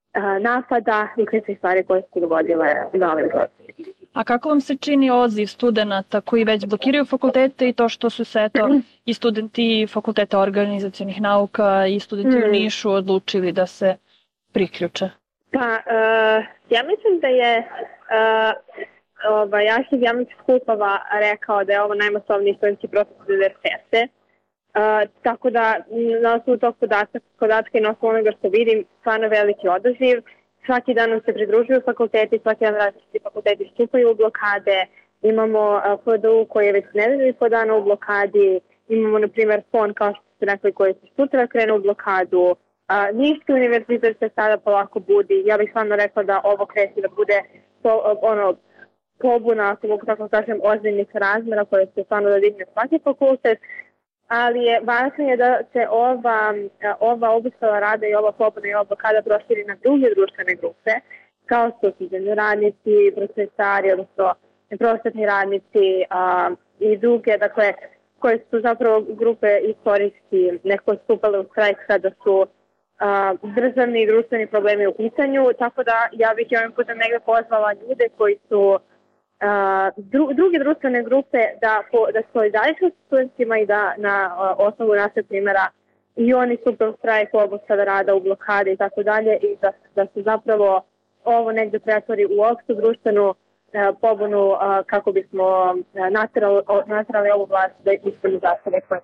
napada i kričnih stvari koje su dogodile na ovim protestima. A kako vam se čini odziv studenta koji već blokiraju fakultete i to što su se eto, i studenti Fakulteta organizacionih nauka i studenti mm. u Nišu odlučili da se priključe? Pa, uh, ja mislim da je uh, ovaj, arhiv javnih skupova rekao da je ovo najmasovniji studentski protest od univerzitete. Uh, tako da na osnovu tog podatka, podatka i na osnovu onoga što vidim, stvarno veliki odaziv. Svaki dan nam se pridružuju fakulteti, svaki dan različiti fakulteti stupaju u blokade. Imamo uh, F D U koji je već nedelju i po dana u blokadi. Imamo, na primjer, F O N, kao što ste rekli, koji se sutra krenu u blokadu. Uh, Niški univerzitet se sada polako budi. Ja bih stvarno rekla da ovo kreće da bude to, uh, ono, pobuna, ako mogu tako kažem, ozbiljnih razmera koje se stvarno da digne svaki fakultet. Ali je važno je da se ova, ova obustava rada i ova pobuna i ova blokada proširi na druge društvene grupe, kao što su radnici, prosvetari, odnosno prosvetni radnici a, i druge, dakle, koje su zapravo grupe istorijski neko stupale u štrajk kada su a, državni i društveni problemi u pitanju, tako da ja bih ovim putem negde pozvala ljude koji su Uh, dru, druge društvene grupe da, po, da solidarišu s studentima i da na uh, osnovu našeg primjera i oni stupe u strajk, obustave rada, u blokade i tako dalje i da, da se zapravo ovo negde pretvori u opštu društvenu pobunu kako bismo naterali, naterali ovu vlast da ispuni zahteve koje.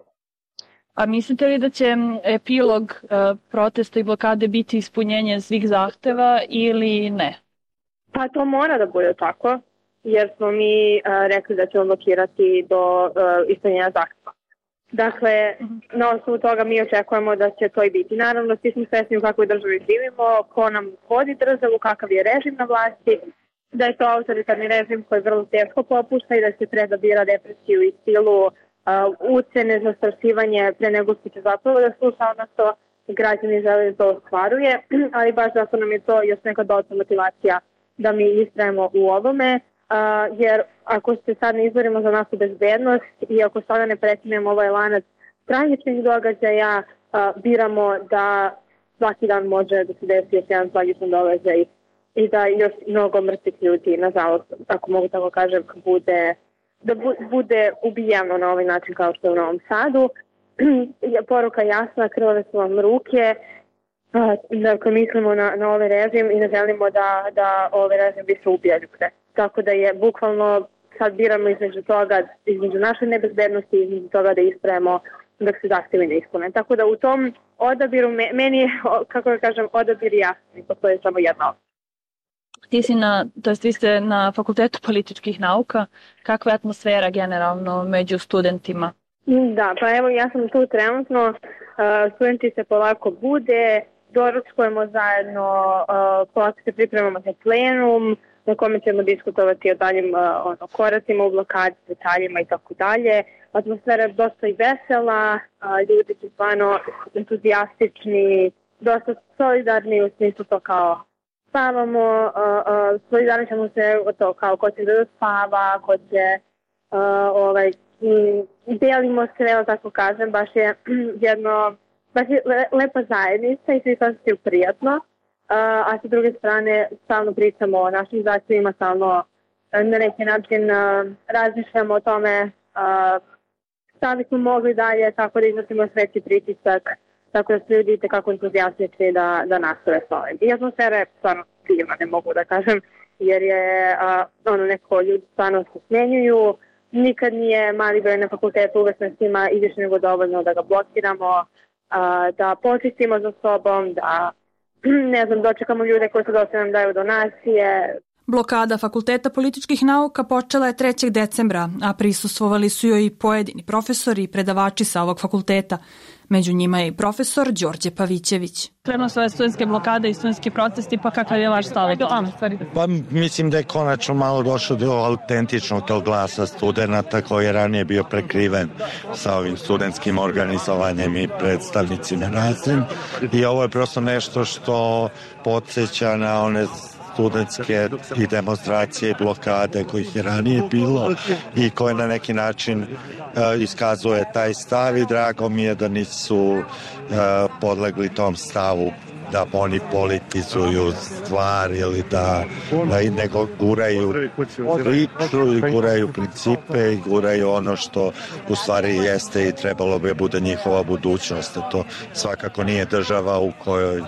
A mislite li da će epilog uh, protesta i blokade biti ispunjenje svih zahteva ili ne? Pa to mora da bude tako, jer smo mi uh, rekli da ćemo blokirati do uh, ispunjenja zahteva. Dakle, na osnovu toga mi očekujemo da će to i biti. Naravno, svi smo svesni u kakvoj državi živimo, ko nam vodi državu, kakav je režim na vlasti, da je to autoritarni režim koji vrlo teško popušta i da se treba bira depresiju i silu, Uh, ucene, zastrašivanje pre nego što će zapravo da sluša ono što građani žele da to ostvaruje, ali baš zato nam je to još neka dodatna motivacija da mi istrajemo u ovome, uh, jer ako se sad ne izborimo za našu bezbednost i ako sada ne prekinemo ovaj lanac tragičnih događaja, uh, biramo da svaki dan može da se desi još jedan tragičan događaj i da još mnogo mrtvih ljudi, nažalost, ako mogu tako kažem, bude da bude ubijeno na ovaj način kao što je u Novom Sadu. Poruka jasna, krvave su vam ruke, dakle mislimo na, na ovaj režim i ne želimo da, da ovaj režim više ubija ljude. Tako da je bukvalno sad biramo između toga, između naše nebezbednosti i između toga da ispravimo dok se zahtjevi ne ispune. Tako da u tom odabiru, meni je, kako da kažem, odabir jasno i postoje samo jedna opcija. Ti si na, to jest vi ste na Fakultetu političkih nauka. Kakva je atmosfera generalno među studentima? Da, pa evo ja sam tu trenutno, uh, studenti se polako bude, doručkujemo zajedno, uh, polako se pripremamo za plenum, na kome ćemo diskutovati o daljim uh, ono, koracima u blokadi, detaljima i tako dalje. Atmosfera je dosta i vesela, uh, ljudi su stvarno entuzijastični, dosta solidarni u smislu to kao spavamo, uh, uh, solidarni ćemo se to kao ko će da spava, ko će uh, ovaj, i delimo sve, tako kažem, baš je jedno, baš je lepa zajednica i svi se osjećaju prijatno, uh, a sa druge strane stalno pričamo o našim zahtjevima, stalno na neki način uh, razmišljamo o tome uh, šta bismo mogli dalje, tako da iznosimo sveći pritisak, tako da se ljudi kako entuzijasnični da, da nastave s ovim. I atmosfera je stvarno divna, ne mogu da kažem, jer je a, ono neko ljudi stvarno se smenjuju, nikad nije mali broj na fakultetu, uvek nas ima i više nego dovoljno da ga blokiramo, a, da počistimo za sobom, da ne znam, dočekamo ljude koji se dosta nam daju donacije. Blokada Fakulteta političkih nauka počela je trećeg decembra, a prisustvovali su joj i pojedini profesori i predavači sa ovog fakulteta. Među njima je i profesor Đorđe Pavićević. Krenuo su ove studentske blokade i studentski protesti, pa kakav je vaš stav? Pa mislim da je konačno malo došlo do autentičnog tog glasa studenta koji je ranije bio prekriven sa ovim studentskim organizovanjem i predstavnicima raznim. I ovo je prosto nešto što podsjeća na one studentske i demonstracije i blokade kojih je ranije bilo i koje na neki način uh, iskazuje taj stav i drago mi je da nisu uh, podlegli tom stavu da oni politizuju stvar ili da, da nego guraju priču i guraju principe i guraju ono što u stvari jeste i trebalo bi bude njihova budućnost. To svakako nije država u kojoj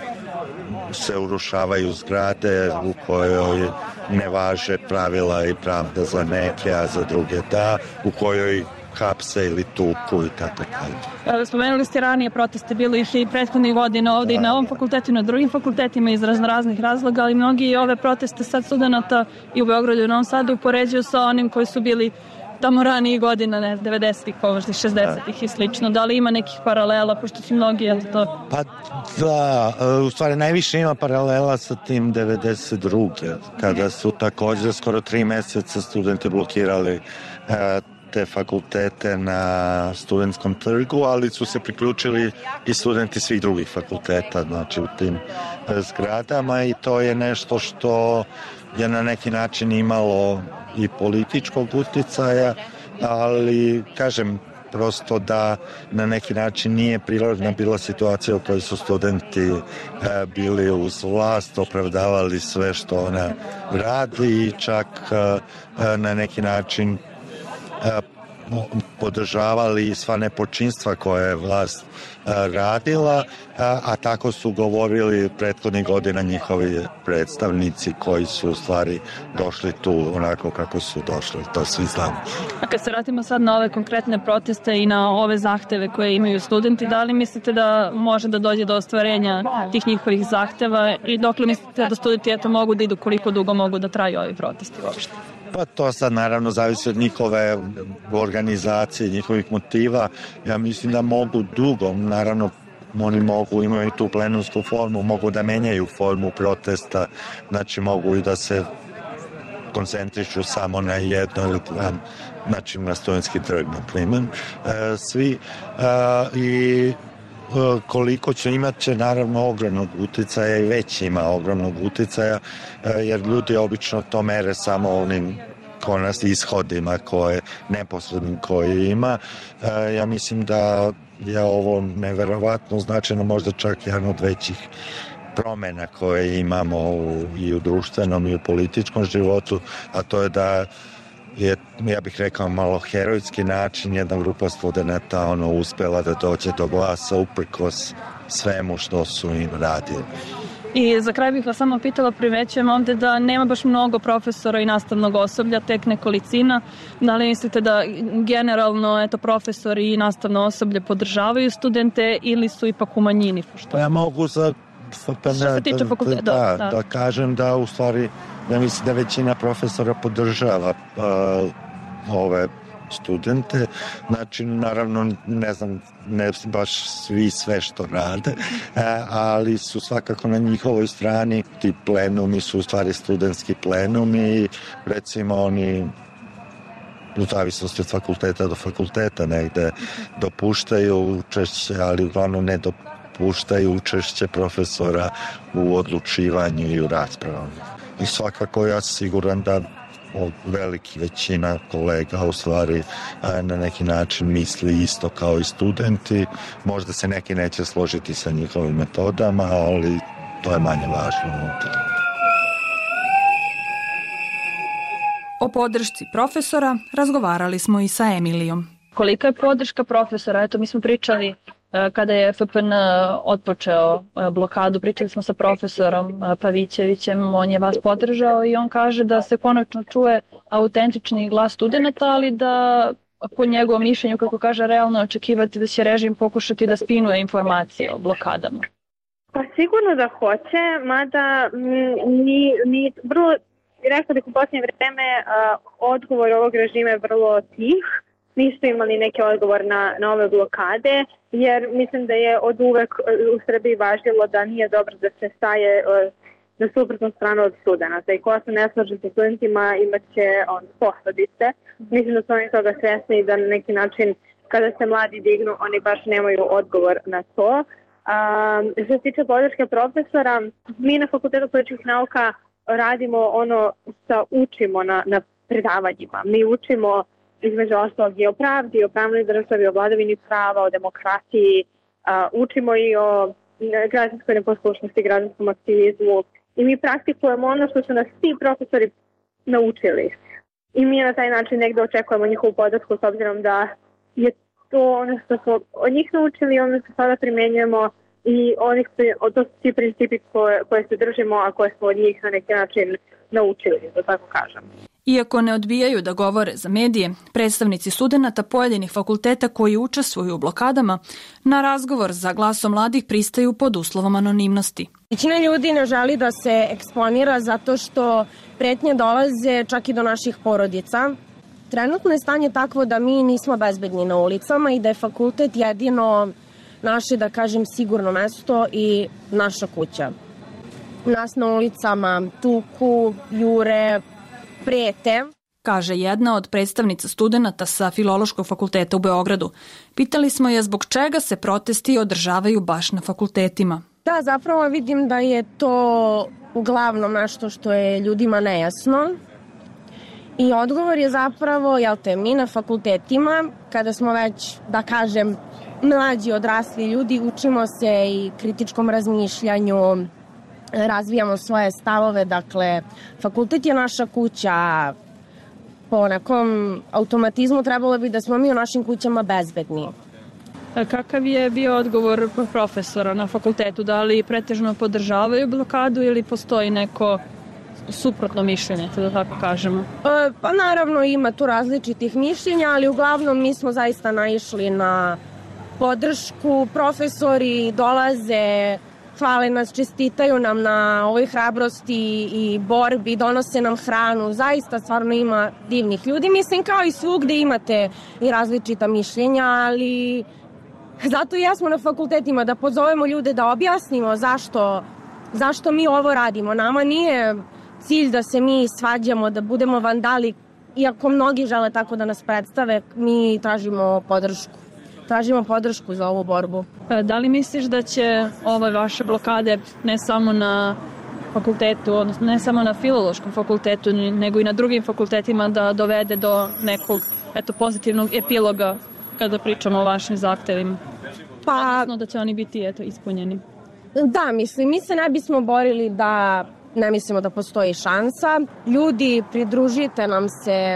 se urušavaju zgrade, u kojoj ne važe pravila i pravda za neke, a za druge da, u kojoj hapse ili tuku i tako dalje. Spomenuli ste ranije proteste, bilo ih i prethodnih godina ovde da. I na ovom fakultetu i na drugim fakultetima iz raznih razloga, ali mnogi ove proteste sad studenta i u Beogradu i u Novom Sadu upoređuju sa onim koji su bili tamo ranije godina, ne, devedesetih, možda šezdesetih i slično. Da li ima nekih paralela, pošto su mnogi, je to? Pa da, u stvari najviše ima paralela sa tim devedeset druge kada su također skoro tri meseca studenti blokirali uh, te fakultete na studentskom trgu, ali su se priključili i studenti svih drugih fakulteta, znači u tim zgradama i to je nešto što je na neki način imalo i političkog uticaja, ali kažem prosto da na neki način nije prirodna bila situacija u kojoj su studenti e, bili uz vlast, opravdavali sve što ona radi i čak e, na neki način e, podržavali sva nepočinstva koje je vlast radila, a tako su govorili prethodnih godina njihovi predstavnici koji su u stvari došli tu onako kako su došli, to svi znamo. A kad se vratimo sad na ove konkretne proteste i na ove zahteve koje imaju studenti, da li mislite da može da dođe do ostvarenja tih njihovih zahteva i dokle mislite da studenti eto mogu da idu, koliko dugo mogu da traju ovi protesti uopšte? Pa to sad naravno zavisi od njihove organizacije, njihovih motiva. Ja mislim da mogu dugo, naravno oni mogu, imaju tu plenumsku formu, mogu da menjaju formu protesta, znači mogu i da se koncentrišu samo na jedno ili znači na Studentski trg, na primjer, e, svi e, i e, koliko će imat će naravno ogromnog uticaja i već ima ogromnog uticaja, e, jer ljudi obično to mere samo onim konac ishodima koje, neposrednim koje ima. E, ja mislim da je ovo neverovatno značajno, možda čak jedan od većih promjena koje imamo u, i u društvenom i u političkom životu, a to je da je, ja bih rekao, malo herojski način jedna grupa studenata ono, uspela da dođe do glasa uprkos svemu što su im radili. I za kraj bih vas samo pitala, primećujem ovde da nema baš mnogo profesora i nastavnog osoblja, tek nekolicina. Da li mislite da generalno eto, profesori i nastavno osoblje podržavaju studente ili su ipak u manjini? Pa ja mogu za Što se tiče fakulteta, da, da, da, da kažem da u stvari ja mislim da većina profesora podržava uh, ove studente, znači naravno ne znam, ne baš svi sve što rade, ali su svakako na njihovoj strani. Ti plenumi su u stvari studentski plenumi, recimo oni u zavisnosti od fakulteta do fakulteta negde dopuštaju učešće, ali uglavnom ne dopuštaju učešće profesora u odlučivanju i u raspravama. I svakako ja sam siguran da veliki većina kolega u stvari na neki način misli isto kao i studenti. Možda se neki neće složiti sa njihovim metodama, ali to je manje važno. O podršci profesora razgovarali smo i sa Emilijom. Kolika je podrška profesora? Eto, mi smo pričali kada je F P N otpočeo blokadu, pričali smo sa profesorom Pavićevićem, on je vas podržao i on kaže da se konačno čuje autentični glas studenta, ali da po njegovom mišljenju, kako kaže, realno očekivati da će režim pokušati da spinuje informacije o blokadama. Pa sigurno da hoće, mada ni, ni vrlo, rekao da u posljednje vreme odgovor ovog režima je vrlo tih. Nisu imali neki odgovor na, na ove blokade, jer mislim da je od uvek u Srbiji važilo da nije dobro da se staje na suprotnu stranu od studenata i ko se ne slaže sa studentima imat će on, posledice. Mislim da su oni toga svesni i da na neki način kada se mladi dignu oni baš nemaju odgovor na to. Um, što se tiče podrške profesora, mi na Fakultetu političkih nauka radimo ono što učimo na, na predavanjima. Mi učimo između ostalog i o pravdi, i o pravnoj državi, o vladavini prava, o demokratiji, a, učimo i o građanskoj neposlušnosti, građanskom aktivizmu i mi praktikujemo ono što su nas svi profesori naučili. I mi na taj način negde očekujemo njihovu podršku s obzirom da je to ono što smo od njih naučili, ono što sada primenjujemo i onih, to su ti principi koje, koje se držimo, a koje smo od njih na neki način naučili, da tako kažem. Iako ne odbijaju da govore za medije, predstavnici studenata pojedinih fakulteta koji učestvuju u blokadama na razgovor za glasom mladih pristaju pod uslovom anonimnosti. Većina ljudi ne želi da se eksponira zato što pretnje dolaze čak i do naših porodica. Trenutno je stanje takvo da mi nismo bezbedni na ulicama i da je fakultet jedino naše, da kažem, sigurno mesto i naša kuća. Nas na ulicama tuku, jure, prete, kaže jedna od predstavnica studenata sa Filološkog fakulteta u Beogradu. Pitali smo je zbog čega se protesti održavaju baš na fakultetima. Da, zapravo vidim da je to uglavnom nešto što je ljudima nejasno. I odgovor je zapravo, jel te, mi na fakultetima, kada smo već, da kažem, mlađi odrasli ljudi, učimo se i kritičkom razmišljanju, razvijamo svoje stavove, dakle, fakultet je naša kuća, po nekom automatizmu trebalo bi da smo mi u našim kućama bezbedni. Kakav je bio odgovor profesora na fakultetu? Da li pretežno podržavaju blokadu ili postoji neko suprotno mišljenje, da tako kažemo? E, pa naravno ima tu različitih mišljenja, ali uglavnom mi smo zaista naišli na podršku. Profesori dolaze, hvale nas, čestitaju nam na ovoj hrabrosti i borbi, donose nam hranu. Zaista stvarno ima divnih ljudi. Mislim, kao i svugde imate i različita mišljenja, ali zato i jesmo na fakultetima, da pozovemo ljude, da objasnimo zašto, zašto mi ovo radimo. Nama nije cilj da se mi svađamo, da budemo vandali, iako mnogi žele tako da nas predstave, mi tražimo podršku. Tražimo podršku za ovu borbu. Da li misliš da će ove vaše blokade ne samo na fakultetu, odnosno ne samo na filološkom fakultetu, nego i na drugim fakultetima da dovede do nekog eto, pozitivnog epiloga kada pričamo o vašim zahtevima? Pa, odnosno da će oni biti eto, ispunjeni. Da, mislim, mi se ne bismo borili da ne mislimo da postoji šansa. Ljudi, pridružite nam se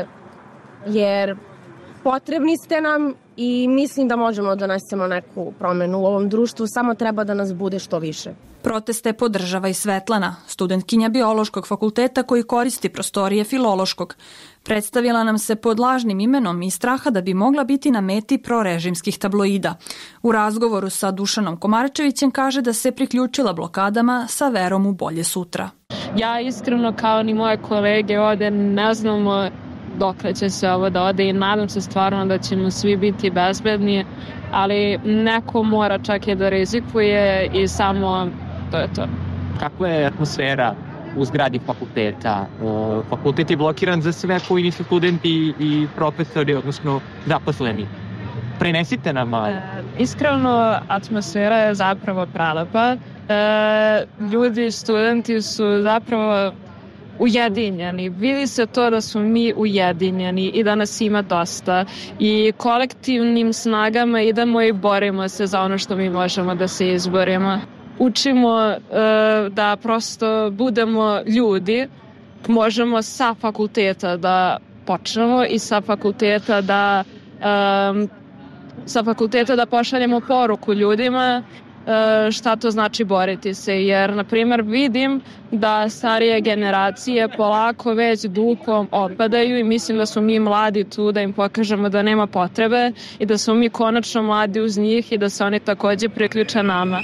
jer potrebni ste nam i mislim da možemo da donesemo neku promenu u ovom društvu, samo treba da nas bude što više. Proteste podržava i Svetlana, studentkinja biološkog fakulteta koji koristi prostorije filološkog. Predstavila nam se pod lažnim imenom iz straha da bi mogla biti na meti prorežimskih tabloida. U razgovoru sa Dušanom Komarčevićem kaže da se priključila blokadama sa verom u bolje sutra. Ja iskreno kao ni moje kolege ovde ne znamo dokle će se ovo da ode i nadam se stvarno da ćemo svi biti bezbedni, ali neko mora čak i da rizikuje i samo to je to. Kakva je atmosfera u zgradi fakulteta? Fakultet je blokiran za sve koji nisu studenti i profesori, odnosno zaposleni. Prenesite nam malo. E, iskreno, atmosfera je zapravo prelepa. E, ljudi, studenti su zapravo ujedinjeni. Vidi se to da smo mi ujedinjeni i da nas ima dosta i kolektivnim snagama idemo i borimo se za ono što mi možemo da se izborimo. Učimo uh, da prosto budemo ljudi, možemo sa fakulteta da počnemo i sa fakulteta da um, sa fakulteta da pošaljemo poruku ljudima šta to znači boriti se, jer na primjer vidim da starije generacije polako već duhom opadaju i mislim da smo mi mladi tu da im pokažemo da nema potrebe i da smo mi konačno mladi uz njih i da se oni takođe priključe nama.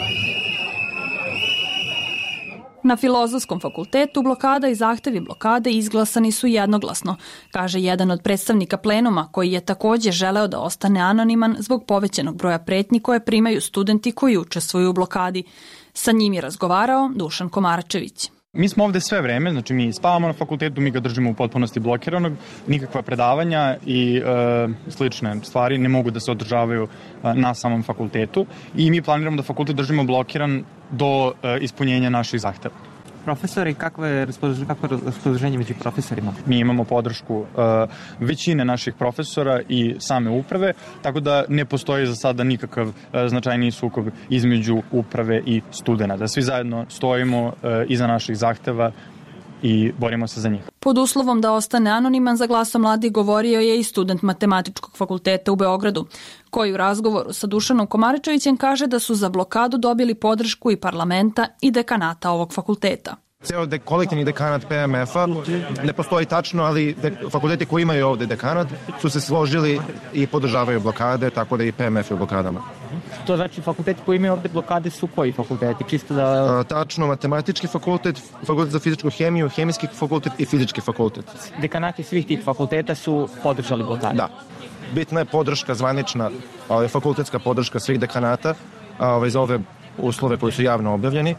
Na Filozofskom fakultetu blokada i zahtevi blokade izglasani su jednoglasno, kaže jedan od predstavnika plenuma koji je takođe želeo da ostane anoniman zbog povećanog broja pretnji koje primaju studenti koji učestvuju u blokadi. Sa njim je razgovarao Dušan Komarčević. Mi smo ovde sve vreme, znači mi spavamo na fakultetu, mi ga držimo u potpunosti blokiranog, nikakva predavanja i e, slične stvari ne mogu da se održavaju e, na samom fakultetu i mi planiramo da fakultet držimo blokiran do e, ispunjenja naših zahteva. Profesori, kakvo je raspoloženje među profesorima? Mi imamo podršku uh, većine naših profesora i same uprave, tako da ne postoji za sada nikakav uh, značajniji sukob između uprave i studenta. Da svi zajedno stojimo uh, iza naših zahteva i borimo se za njih. Pod uslovom da ostane anoniman, za Glasom mladih govorio je i student Matematičkog fakulteta u Beogradu, koji u razgovoru sa Dušanom Komarčevićem kaže da su za blokadu dobili podršku i parlamenta i dekanata ovog fakulteta. Ceo de, kolektivni dekanat P M F-a ne postoji tačno, ali de, fakulteti koji imaju ovde dekanat su se složili i podržavaju blokade, tako da i P M F je u blokadama. To znači fakulteti koji imaju ovde blokade su koji fakulteti? Čisto da... A, tačno, matematički fakultet, fakultet za fizičku hemiju, hemijski fakultet i fizički fakultet. Dekanati svih tih fakulteta su podržali blokade? Da. Bitna je podrška zvanična, ovaj, fakultetska podrška svih dekanata ovaj, za ove uslove koji su javno objavljeni.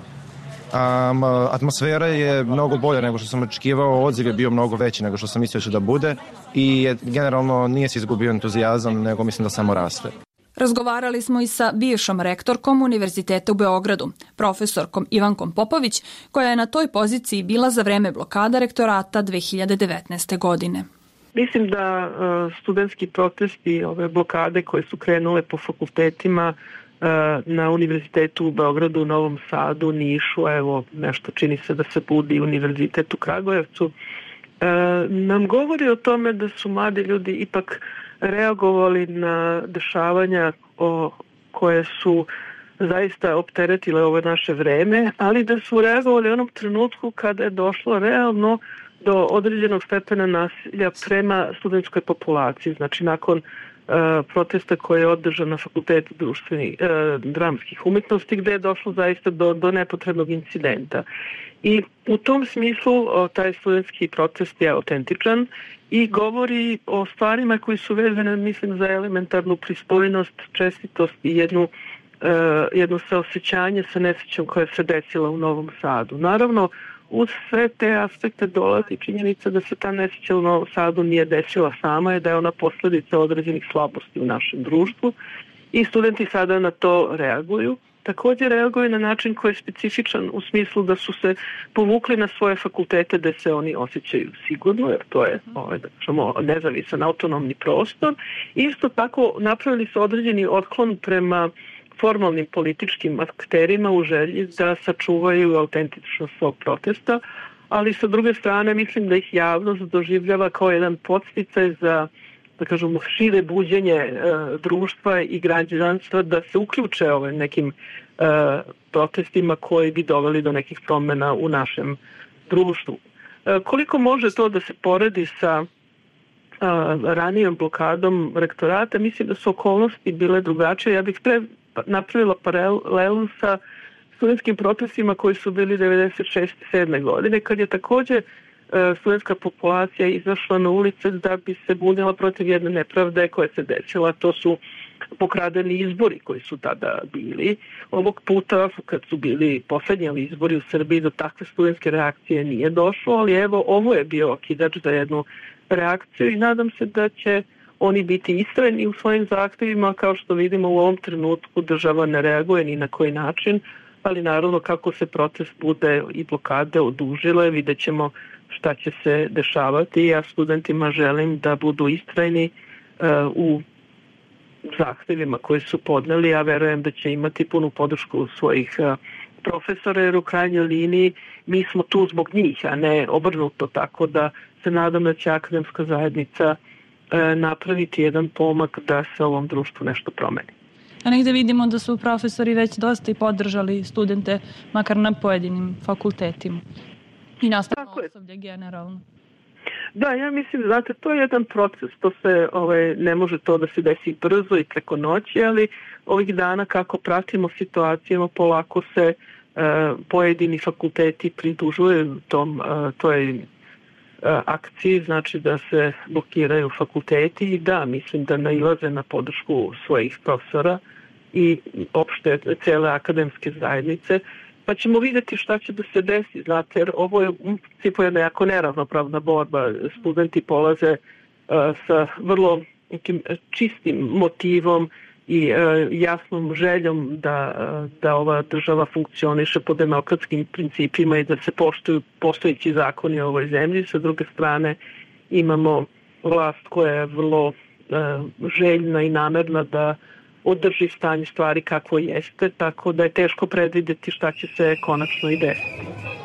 Um, atmosfera je mnogo bolja nego što sam očekivao, odziv je bio mnogo veći nego što sam mislio će da bude i je, generalno nije se izgubio entuzijazam, nego mislim da samo raste. Razgovarali smo i sa bivšom rektorkom Univerziteta u Beogradu, profesorkom Ivankom Popović, koja je na toj poziciji bila za vreme blokada rektorata dve hiljade devetnaeste. godine. Mislim da uh, studentski protesti, ove blokade koje su krenule po fakultetima na Univerzitetu u Beogradu, Novom Sadu, Nišu, evo nešto čini se da se budi Univerzitet u Kragujevcu, nam govori o tome da su mladi ljudi ipak reagovali na dešavanja o, koje su zaista opteretile ovo naše vreme, ali da su reagovali u onom trenutku kada je došlo realno do određenog stepena nasilja prema studentskoj populaciji. Znači, nakon uh, protesta koji je održan na Fakultetu društvenih uh, dramskih umetnosti, gde je došlo zaista do, do nepotrebnog incidenta. I u tom smislu uh, taj studentski protest je autentičan i govori o stvarima koji su vezane, mislim, za elementarnu pristojnost, čestitost i jednu Uh, jedno saosećanje sa nesrećom koja se desila u Novom Sadu. Naravno, uz sve te aspekte dolazi činjenica da se ta nesreća u Novom Sadu nije desila sama, je da je ona posledica određenih slabosti u našem društvu i studenti sada na to reaguju. Također reaguju na način koji je specifičan u smislu da su se povukli na svoje fakultete gde se oni osjećaju sigurno, jer to je ovaj, da kažemo, nezavisan autonomni prostor. Isto tako napravili su određeni otklon prema formalnim političkim akterima u želji da sačuvaju autentičnost svog protesta, ali sa druge strane mislim da ih javnost doživljava kao jedan podsticaj za, da kažemo, šire buđenje e, društva i građanstva da se uključe ovim nekim e, protestima koji bi doveli do nekih promjena u našem društvu. E, koliko može to da se poredi sa a, ranijom blokadom rektorata, mislim da su okolnosti bile drugačije. Ja bih pre napravila paralelu sa studentskim protestima koji su bili devedeset šeste sedme godine, kad je također studentska populacija izašla na ulice da bi se bunila protiv jedne nepravde koja se desila. To su pokradeni izbori koji su tada bili. Ovog puta, kad su bili poslednji izbori u Srbiji, do takve studentske reakcije nije došlo, ali evo, ovo je bio okidač za jednu reakciju i nadam se da će oni biti istrajni u svojim zahtevima. Kao što vidimo u ovom trenutku država ne reaguje ni na koji način, ali naravno kako se protest bude i blokade odužile, vidjet ćemo šta će se dešavati. Ja studentima želim da budu istrajni uh, u zahtevima koji su podneli. Ja verujem da će imati punu podršku svojih uh, profesora, jer u krajnjoj liniji mi smo tu zbog njih, a ne obrnuto, tako da se nadam da će akademska zajednica napraviti jedan pomak da se ovom društvu nešto promeni. A negde vidimo da su profesori već dosta i podržali studente, makar na pojedinim fakultetima. I nastavno osoblje generalno. Da, ja mislim, znate, to je jedan proces, to se, ovaj, ne može to da se desi brzo i preko noći, ali ovih dana kako pratimo situacijama, polako se uh, pojedini fakulteti pridružuju tom, uh, toj akciji, znači da se blokiraju fakulteti i da, mislim da nailaze na podršku svojih profesora i opšte cele akademske zajednice, pa ćemo vidjeti šta će da se desi, znate, jer ovo je u principu jedna jako neravnopravna borba. Studenti polaze uh, sa vrlo nekim čistim motivom i uh, jasnom željom da, uh, da ova država funkcioniše po demokratskim principima i da se poštuju postojeći zakoni u ovoj zemlji. Sa druge strane imamo vlast koja je vrlo uh, željna i namerna da održi stanje stvari kako jeste, tako da je teško predvidjeti šta će se konačno i desiti.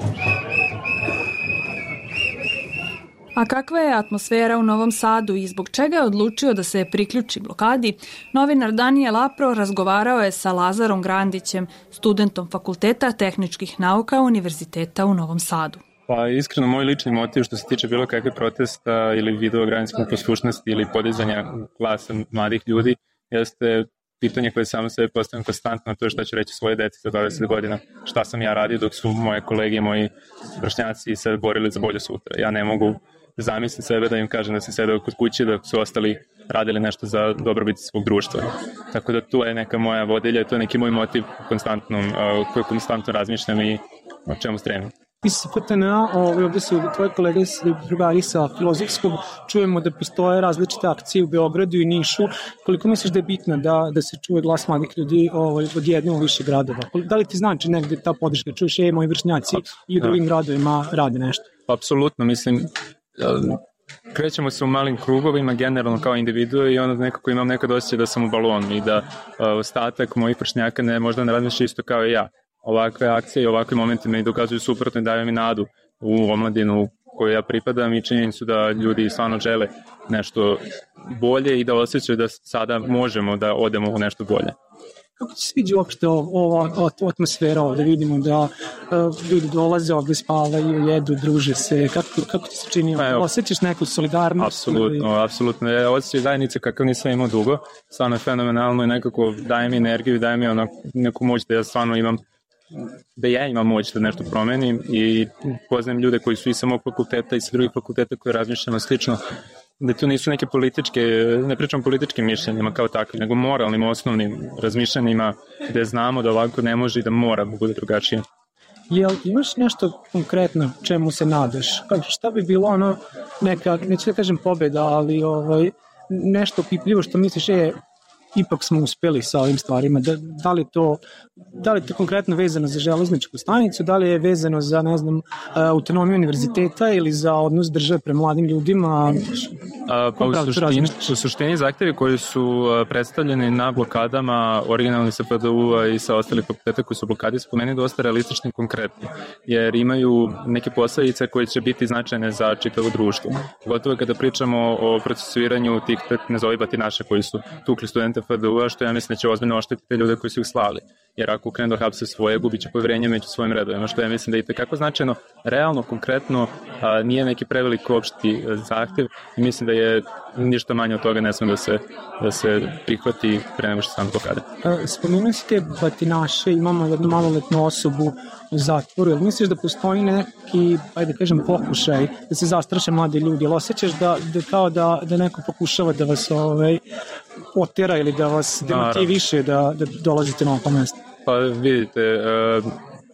A kakva je atmosfera u Novom Sadu i zbog čega je odlučio da se priključi blokadi? Novinar Danijel Apro razgovarao je sa Lazarom Grandićem, studentom Fakulteta tehničkih nauka Univerziteta u Novom Sadu. Pa iskreno, moj lični motiv što se tiče bilo kakve protesta ili video građanske poslušnosti ili podizanja glasa mladih ljudi jeste pitanje koje samo sebe postavljam konstantno, to je šta ću reći svoje deci za dvadeset godina, šta sam ja radio dok su moje kolege, moji vršnjaci se borili za bolje sutra. Ja ne mogu zamisliti sebe da im kažem da sam sedeo kod kuće dok su ostali radili nešto za dobrobit svog društva. Tako da tu je neka moja vodilja, to je neki moj motiv konstantnom, koji konstantno razmišljam i o čemu stremim. Iz F T N A, ovdje su tvoje kolege drugari sa filozofskog, čujemo da postoje različite akcije u Beogradu i Nišu. Koliko misliš da je bitno da, da se čuje glas mladih ljudi ovaj, od jedne u više gradova? Da li ti znači negde ta podrška? Čuješ, je, moji vršnjaci i u drugim gradovima rade nešto? Apsolutno, mislim, krećemo se u malim krugovima generalno kao individue i onda nekako imam nekad osjećaj da sam u balonu i da ostatak mojih vršnjaka ne, možda ne razmišlja isto kao i ja. Ovakve akcije i ovakve momenti me dokazuju suprotno i daju mi nadu u omladinu, kojoj ja pripadam i činjenicu da ljudi stvarno žele nešto bolje i da osjećaju da sada možemo da odemo u nešto bolje. Kako ti se sviđa uopšte ova atmosfera ovde? Vidimo da uh, ljudi dolaze ovde, spavaju, jedu, druže se. Kako, kako ti se čini? Pa, osjećaš neku solidarnost? Apsolutno, ili... apsolutno. Ja osjećaj zajednice kakav nisam imao dugo. Stvarno je fenomenalno i nekako daje mi energiju, daje mi ono, neku moć da ja stvarno imam da ja imam moć da nešto promenim i poznajem ljude koji su i sa mog fakulteta i sa drugih fakulteta koji razmišljamo slično, da tu nisu neke političke, ne pričam političkim mišljenjima kao takvim, nego moralnim, osnovnim razmišljanjima gde znamo da ovako ne može i da mora bude drugačije. Jel imaš nešto konkretno čemu se nadaš? Šta bi bilo ono neka, neću da kažem pobeda, ali ovaj, nešto pipljivo što misliš je ipak smo uspeli sa ovim stvarima, da, da li to da li to konkretno vezano za železničku stanicu, da li je vezano za, ne znam, autonomiju univerziteta ili za odnos države prema mladim ljudima? A, pa u suštini, u suštini zahtevi koji su predstavljeni na blokadama originalni sa P D U-a i sa ostalih fakulteta koji su blokadi su po meni dosta realistični i konkretni, jer imaju neke posledice koje će biti značajne za čitavo društvo. Gotovo kada pričamo o procesuiranju tih, nazovibati naše koji su tukli studente P D U-a, što ja mislim da će ozbiljno oštetiti ljude koji su ih slali. Jer ako krenu da hapse svoje, gubit će povjerenje među svojim redovima, što ja mislim da je itekako značajno, realno, konkretno, a, nije neki prevelik opšti zahtev i mislim da je ništa manje od toga ne sme da se, da se prihvati pre nego što stanu blokade. Spomenuo si te batinaše, imamo jednu maloletnu osobu u zatvoru, jel misliš da postoji neki, ajde kažem, pokušaj da se zastraše mlade ljudi, jel osjećaš da, da kao da, da neko pokušava da vas ovaj, otera ili da vas demotiviše da, da dolazite na ovo mesto? Pa vidite, uh,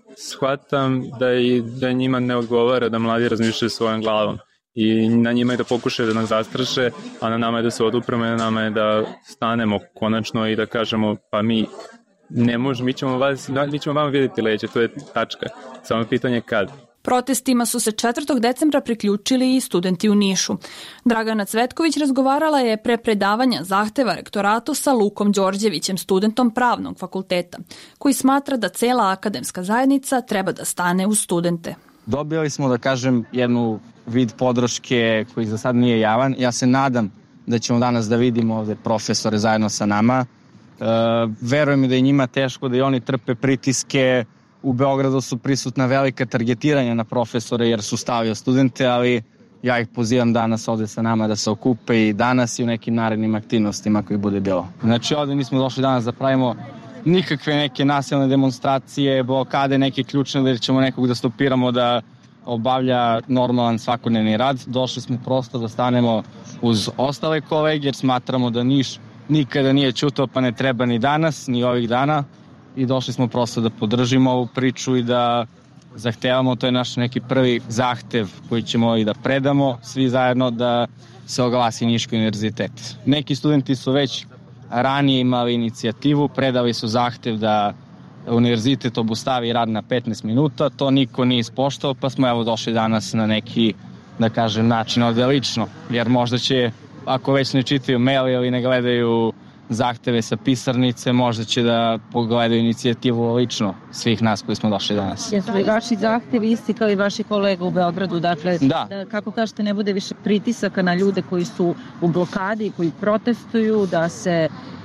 shvatam da, i, da njima ne odgovara da mladi razmišljaju svojom glavom i na njima je da pokušaju da nas zastraše, a na nama je da se odupremo i na nama je da stanemo konačno i da kažemo pa mi ne možemo, mi ćemo, vas, mi ćemo vama vidjeti leđe, to je tačka, samo pitanje kad. Protestima su se četvrtog decembra priključili i studenti u Nišu. Dragana Cvetković razgovarala je pre predavanja zahteva rektoratu sa Lukom Đorđevićem, studentom pravnog fakulteta, koji smatra da cela akademska zajednica treba da stane uz studente. Dobili smo, da kažem, jednu vid podrške koji za sad nije javan. Ja se nadam da ćemo danas da vidimo ovde profesore zajedno sa nama. E, verujem da je njima teško, da i oni trpe pritiske. U Beogradu su prisutna velika targetiranja na profesore jer su stavio studente, ali ja ih pozivam danas ovde sa nama da se okupe i danas i u nekim narednim aktivnostima koji bude bilo. Znači ovde nismo došli danas da pravimo nikakve neke nasilne demonstracije, blokade, neke ključne, jer ćemo nekog da stopiramo da obavlja normalan svakodnevni rad. Došli smo prosto da stanemo uz ostale kolege jer smatramo da Niš nikada nije ćutao, pa ne treba ni danas, ni ovih dana. I došli smo prosto da podržimo ovu priču i da zahtevamo, to je naš neki prvi zahtev koji ćemo i da predamo svi zajedno da se oglasi Niški univerzitet. Neki studenti su već ranije imali inicijativu, predali su zahtev da univerzitet obustavi rad na petnaest minuta, to niko nije ispoštao, pa smo evo došli danas na neki, da kažem, način ovde lično, jer možda će, ako već ne čitaju mail ili ne gledaju zahteve sa pisarnice, možda će da pogledaju inicijativu lično svih nas koji smo došli danas. Jesu li vaši zahtevi isti kao i vaši kolega u Beogradu? Dakle, da. da, kako kažete, ne bude više pritisaka na ljude koji su u blokadi, koji protestuju, da se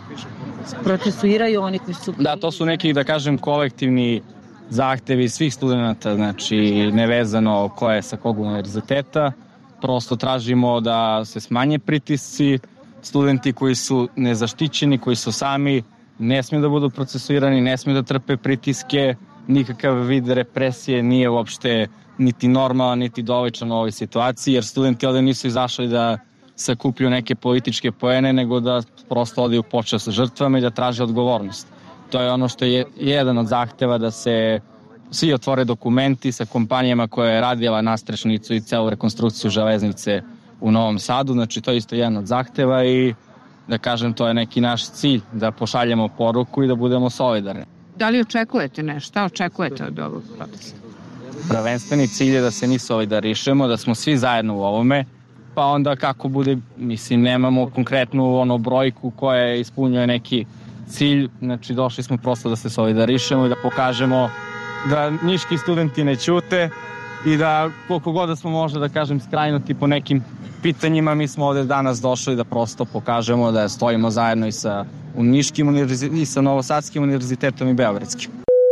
procesuiraju oni koji su... Da, to su neki, da kažem, kolektivni zahtevi svih studenta, znači nevezano ko je sa kog univerziteta. Prosto tražimo da se smanje pritisci, studenti koji su nezaštićeni, koji su sami, ne smiju da budu procesuirani, ne smiju da trpe pritiske, nikakav vid represije nije uopšte niti normalan, niti doličan u ovoj situaciji, jer studenti ovde nisu izašli da sakuplju neke političke poene, nego da prosto odaju počast žrtvama i da traže odgovornost. To je ono što je jedan od zahteva, da se svi otvore dokumenti sa kompanijama koja je radila nastrešnicu i celu rekonstrukciju železnice u Novom Sadu, znači to je isto jedan od zahteva i da kažem to je neki naš cilj, da pošaljemo poruku i da budemo solidarni. Da li očekujete nešto? Šta očekujete od ovog protesta? Prvenstveni cilj je da se mi solidarišemo, da smo svi zajedno u ovome, pa onda kako bude, mislim, nemamo konkretnu ono brojku koja ispunjuje neki cilj, znači došli smo prosto da se solidarišemo i da pokažemo da niški studenti ne ćute i da koliko god da smo možda da kažem skrajnuti po nekim pitanjima, mi smo ovde danas došli da prosto pokažemo da stojimo zajedno i sa Niškim univerzitetom i sa Novosadskim univerzitetom i Beogradskim.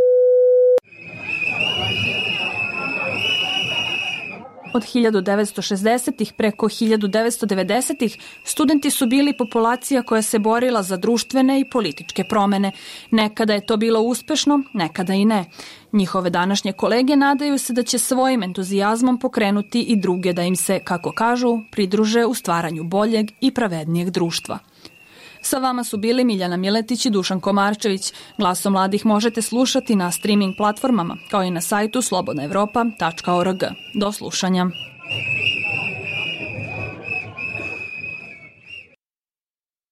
Od hiljadu devetsto šezdesetih preko hiljadu devetsto devedesetih studenti su bili populacija koja se borila za društvene i političke promene. Nekada je to bilo uspešno, nekada i ne. Njihove današnje kolege nadaju se da će svojim entuzijazmom pokrenuti i druge da im se, kako kažu, pridruže u stvaranju boljeg i pravednijeg društva. Sa vama su bili Miljana Miletić i Dušan Komarčević. Glaso mladih možete slušati na streaming platformama, kao i na sajtu slobodna evropa tačka org. Do slušanja.